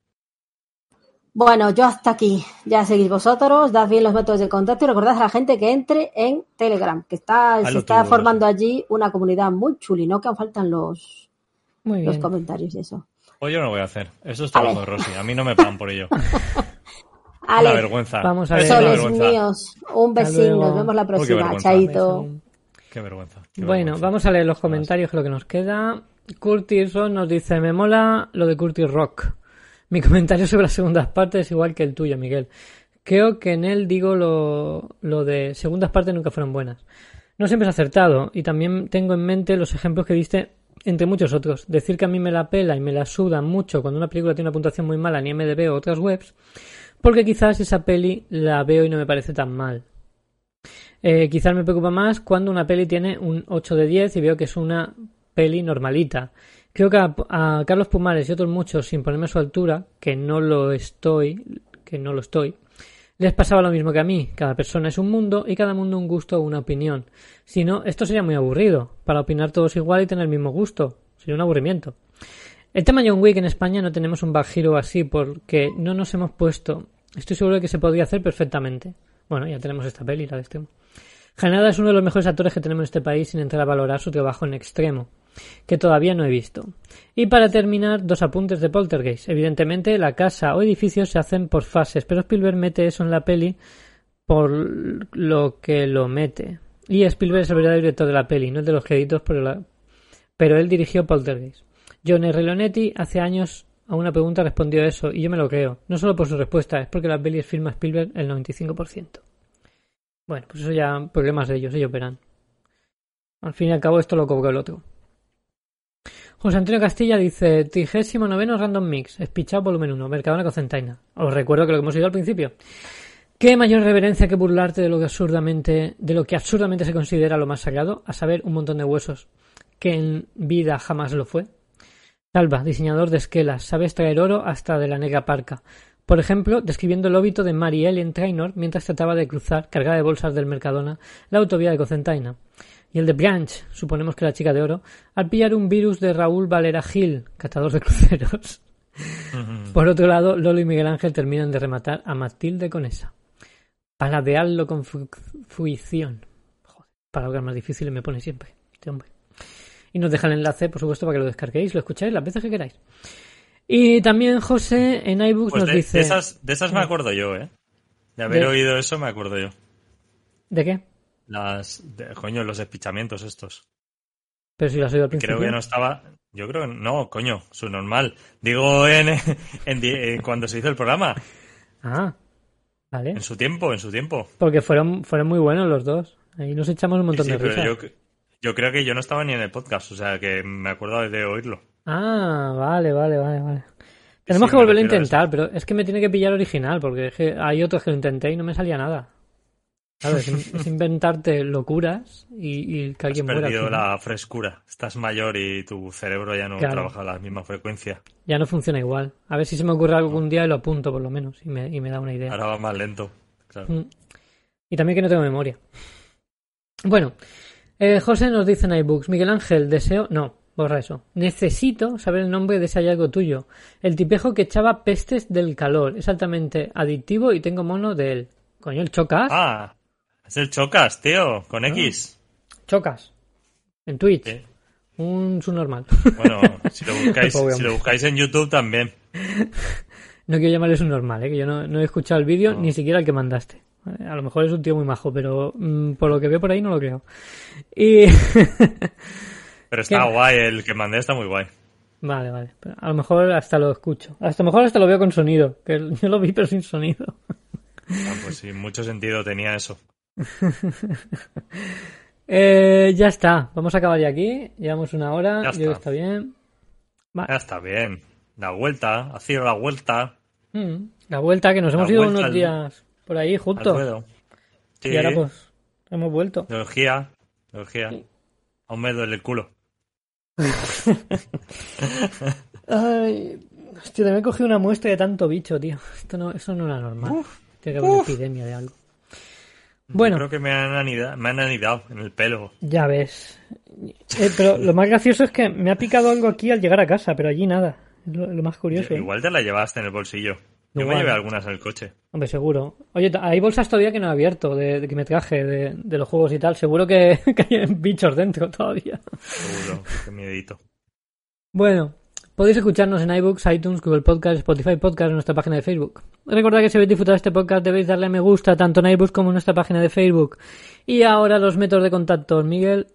Bueno, yo hasta aquí. Ya seguís vosotros, dad bien los métodos de contacto y recordad a la gente que entre en Telegram, que está, se Hazlo está tú, formando allí una comunidad muy chuli, ¿no? Que aún faltan los, Muy los bien. comentarios y eso. Pues yo no lo voy a hacer. Eso es Vale. trabajo de Rosy. A mí no me pagan por ello. Ale, Una vergüenza. Vamos a Es ver. una soles vergüenza. míos, un Hasta besín, luego. nos vemos la Uy, qué próxima. vergüenza. Chaito. Qué vergüenza. qué Bueno, vergüenza. vamos a leer los comentarios, que es lo que nos queda. Curtis Rock nos dice, me mola lo de Curtis Rock. Mi comentario sobre las segundas partes es igual que el tuyo, Miguel. Creo que en él digo lo, lo de segundas partes nunca fueron buenas. No siempre es acertado, y también tengo en mente los ejemplos que diste entre muchos otros. Decir que a mí me la pela y me la suda mucho cuando una película tiene una puntuación muy mala en I M D B o otras webs, porque quizás esa peli la veo y no me parece tan mal. Eh, quizás me preocupa más cuando una peli tiene un ocho de diez y veo que es una peli normalita. Creo que a, a Carlos Pumares y otros muchos, sin ponerme a su altura, que no lo estoy, que no lo estoy, les pasaba lo mismo que a mí. Cada persona es un mundo y cada mundo un gusto o una opinión. Si no, esto sería muy aburrido. Para opinar todos igual y tener el mismo gusto. Sería un aburrimiento. El tema John Wick en España no tenemos un Bad Hero así porque no nos hemos puesto. Estoy seguro de que se podría hacer perfectamente. Bueno, ya tenemos esta peli, la de extremo. Granada es uno de los mejores actores que tenemos en este país sin entrar a valorar su trabajo en extremo, que todavía no he visto. Y para terminar, dos apuntes de Poltergeist. Evidentemente, la casa o edificios se hacen por fases, pero Spielberg mete eso en la peli por lo que lo mete. Y Spielberg es el verdadero director de la peli, no el de los créditos, pero, la... pero él dirigió Poltergeist. John R. Leonetti hace años a una pregunta respondió eso, y yo me lo creo. No solo por su respuesta, es porque la peli es firma Spielberg el noventa y cinco por ciento. Bueno, pues eso ya problemas de ellos, ellos verán. Al fin y al cabo esto lo cobró el otro. José Antonio Castilla dice, trigésimo noveno Random Mix, Espichado volumen uno, Mercadona Cocentaina. Os recuerdo que lo que hemos oído al principio. ¿Qué mayor reverencia que burlarte de lo que absurdamente, de lo que absurdamente se considera lo más sagrado? A saber, un montón de huesos, que en vida jamás lo fue. Salva, diseñador de esquelas, sabe extraer oro hasta de la negra parca. Por ejemplo, describiendo el óbito de Mary Ellen Trainor mientras trataba de cruzar, cargada de bolsas del Mercadona, la autovía de Cocentaina. Y el de Branch, suponemos que la chica de oro, al pillar un virus de Raúl Valera Gil, catador de cruceros. Uh-huh. Por otro lado, Lolo y Miguel Ángel terminan de rematar a Matilde con esa. Paladearlo con fu- fruición. Joder, palabras más difíciles me pone siempre este hombre. Y nos deja el enlace, por supuesto, para que lo descarguéis, lo escucháis las veces que queráis. Y también José en iBooks pues nos de, dice... De esas, de esas me acuerdo yo, ¿eh? De haber ¿De? oído eso me acuerdo yo. ¿De qué? Las... De, coño, los espichamientos estos. Pero si lo has oído al principio. Creo que no estaba... Yo creo que no, coño, su normal. Digo en, en, en, en cuando se hizo el programa. Ah, vale. En su tiempo, en su tiempo. Porque fueron, fueron muy buenos los dos. Ahí nos echamos un montón sí, sí, de risas. Pero yo, yo creo que yo no estaba ni en el podcast, o sea que me acuerdo de oírlo. Ah, vale, vale, vale, vale. Tenemos sí, que volverlo a intentar, a pero es que me tiene que pillar original, porque es que hay otros que lo intenté y no me salía nada. ¿Sabes? Es inventarte locuras y, y que alguien muera. Has perdido muera la frescura. Estás mayor y tu cerebro ya no claro. trabaja a la misma frecuencia. Ya no funciona igual. A ver si se me ocurre algún día y lo apunto por lo menos y me, y me da una idea. Ahora va más lento. Claro. Mm. Y también que no tengo memoria. Bueno, eh, José nos dice en iBooks, Miguel Ángel, deseo... No, borra eso. Necesito saber el nombre de ese hallazgo tuyo. El tipejo que echaba pestes del calor. Es altamente adictivo y tengo mono de él. Coño, el Chocas. Ah, es el Chocas, tío, con ah. X. Chocas. En Twitch. ¿Sí? Un subnormal. Bueno, si lo buscáis, si lo buscáis en YouTube también. No quiero llamarle subnormal, ¿eh? Que yo no, no he escuchado el vídeo, no. ni siquiera el que mandaste. A lo mejor es un tío muy majo, pero mmm, por lo que veo por ahí no lo creo. Y... Pero está ¿Qué? guay, el que mandé está muy guay. Vale, vale. Pero a lo mejor hasta lo escucho. Hasta a lo mejor hasta lo veo con sonido. Que yo lo vi pero sin sonido. Ah, pues sí, mucho sentido tenía eso. Eh, ya está, vamos a acabar ya aquí. Llevamos una hora, Ya yo creo que está. está bien. Vale. Ya está bien. La vuelta, ha sido la vuelta. Mm, la vuelta, que nos La hemos ido vuelta unos al- días por ahí Al juntos. ruedo. Sí. Y ahora pues hemos vuelto. Biología. Biología. Aún me duele el culo. Ay, hostia, me he cogido una muestra de tanto bicho, tío. Esto no, eso no era normal. Tiene que haber una epidemia de algo. Bueno, Creo que me han anidado, me han anidado en el pelo. ya ves. Eh, pero lo más gracioso es que me ha picado algo aquí al llegar a casa, pero allí nada. Es lo, lo más curioso. ¿eh? Igual te la llevaste en el bolsillo. Yo Igual. me llevé algunas en el coche. Hombre, seguro. Oye, t- hay bolsas todavía que no he abierto de, de que me traje de, de los juegos y tal. Seguro que, que hay bichos dentro todavía. Seguro. Qué miedito. Bueno, podéis escucharnos en iBooks, iTunes, Google Podcast, Spotify Podcast, en nuestra página de Facebook. Recordad que si habéis disfrutado de este podcast debéis darle a me gusta tanto en iBooks como en nuestra página de Facebook. Y ahora los métodos de contacto, Miguel.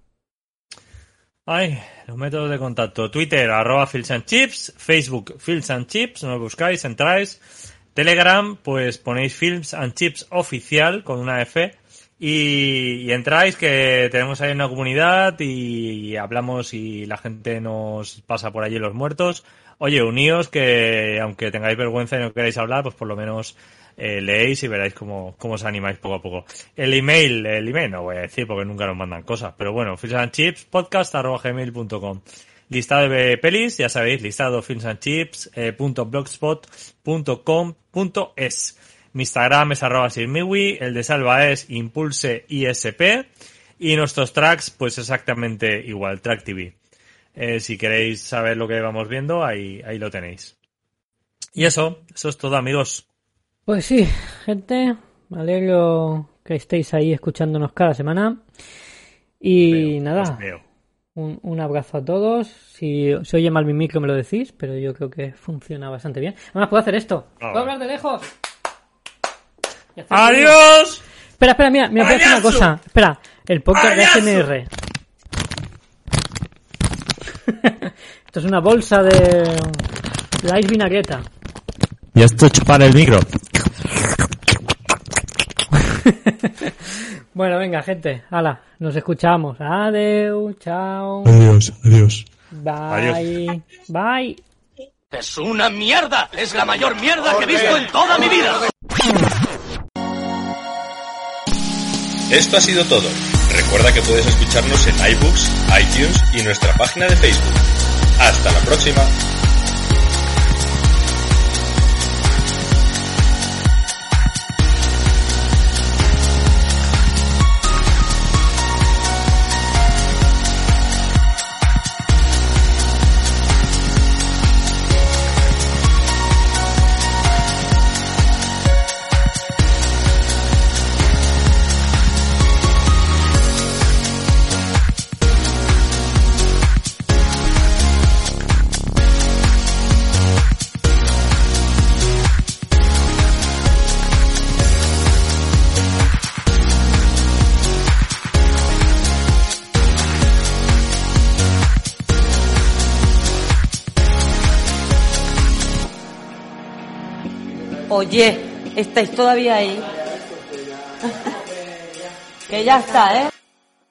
Ay, los métodos de contacto. Twitter, arroba Fields and Chips. Facebook, Fields and Chips. Nos buscáis, entráis. Telegram, pues ponéis Fields and Chips oficial con una F. Y, y entráis, que tenemos ahí una comunidad y, y hablamos y la gente nos pasa por allí los muertos. Oye, uníos, que aunque tengáis vergüenza y no queráis hablar, pues por lo menos eh, leéis y veréis cómo, cómo os animáis poco a poco. El email, el email no voy a decir porque nunca nos mandan cosas, pero bueno, fields and chips podcast arroba gmail punto com. Listado de pelis, ya sabéis, listado fields and chips punto blogspot punto com punto es. Mi Instagram es arroba sirmiwi, el de Salva es impulse isp y nuestros tracks pues exactamente igual, Track T V. Eh, si queréis saber lo que vamos viendo, ahí, ahí lo tenéis. Y eso, eso es todo, amigos. Pues sí, gente, me alegro que estéis ahí escuchándonos cada semana. Y Veo, nada, os veo. un, un abrazo a todos. Si se oye mal mi micro me lo decís, pero yo creo que funciona bastante bien. Además puedo hacer esto, Ah, puedo vale. hablar de lejos. Y hacer ¡Adiós! Espera, espera, mira, mira, voy a hacer una ¡Payaso! cosa. Espera, el podcast de ¡Payaso! A S M R. Esto es una bolsa de la Ice Vinagreta. Y esto chupar el micro. Bueno, venga, gente, hala, nos escuchamos. Adeu, chao. Adiós, adiós. Bye. Adiós. Bye. Es una mierda. Es la mayor mierda que he visto en toda mi vida. Esto ha sido todo. Recuerda que puedes escucharnos en iBooks, iTunes y nuestra página de Facebook. Hasta la próxima. Oye, ¿estáis todavía ahí? Que ya está, ¿eh?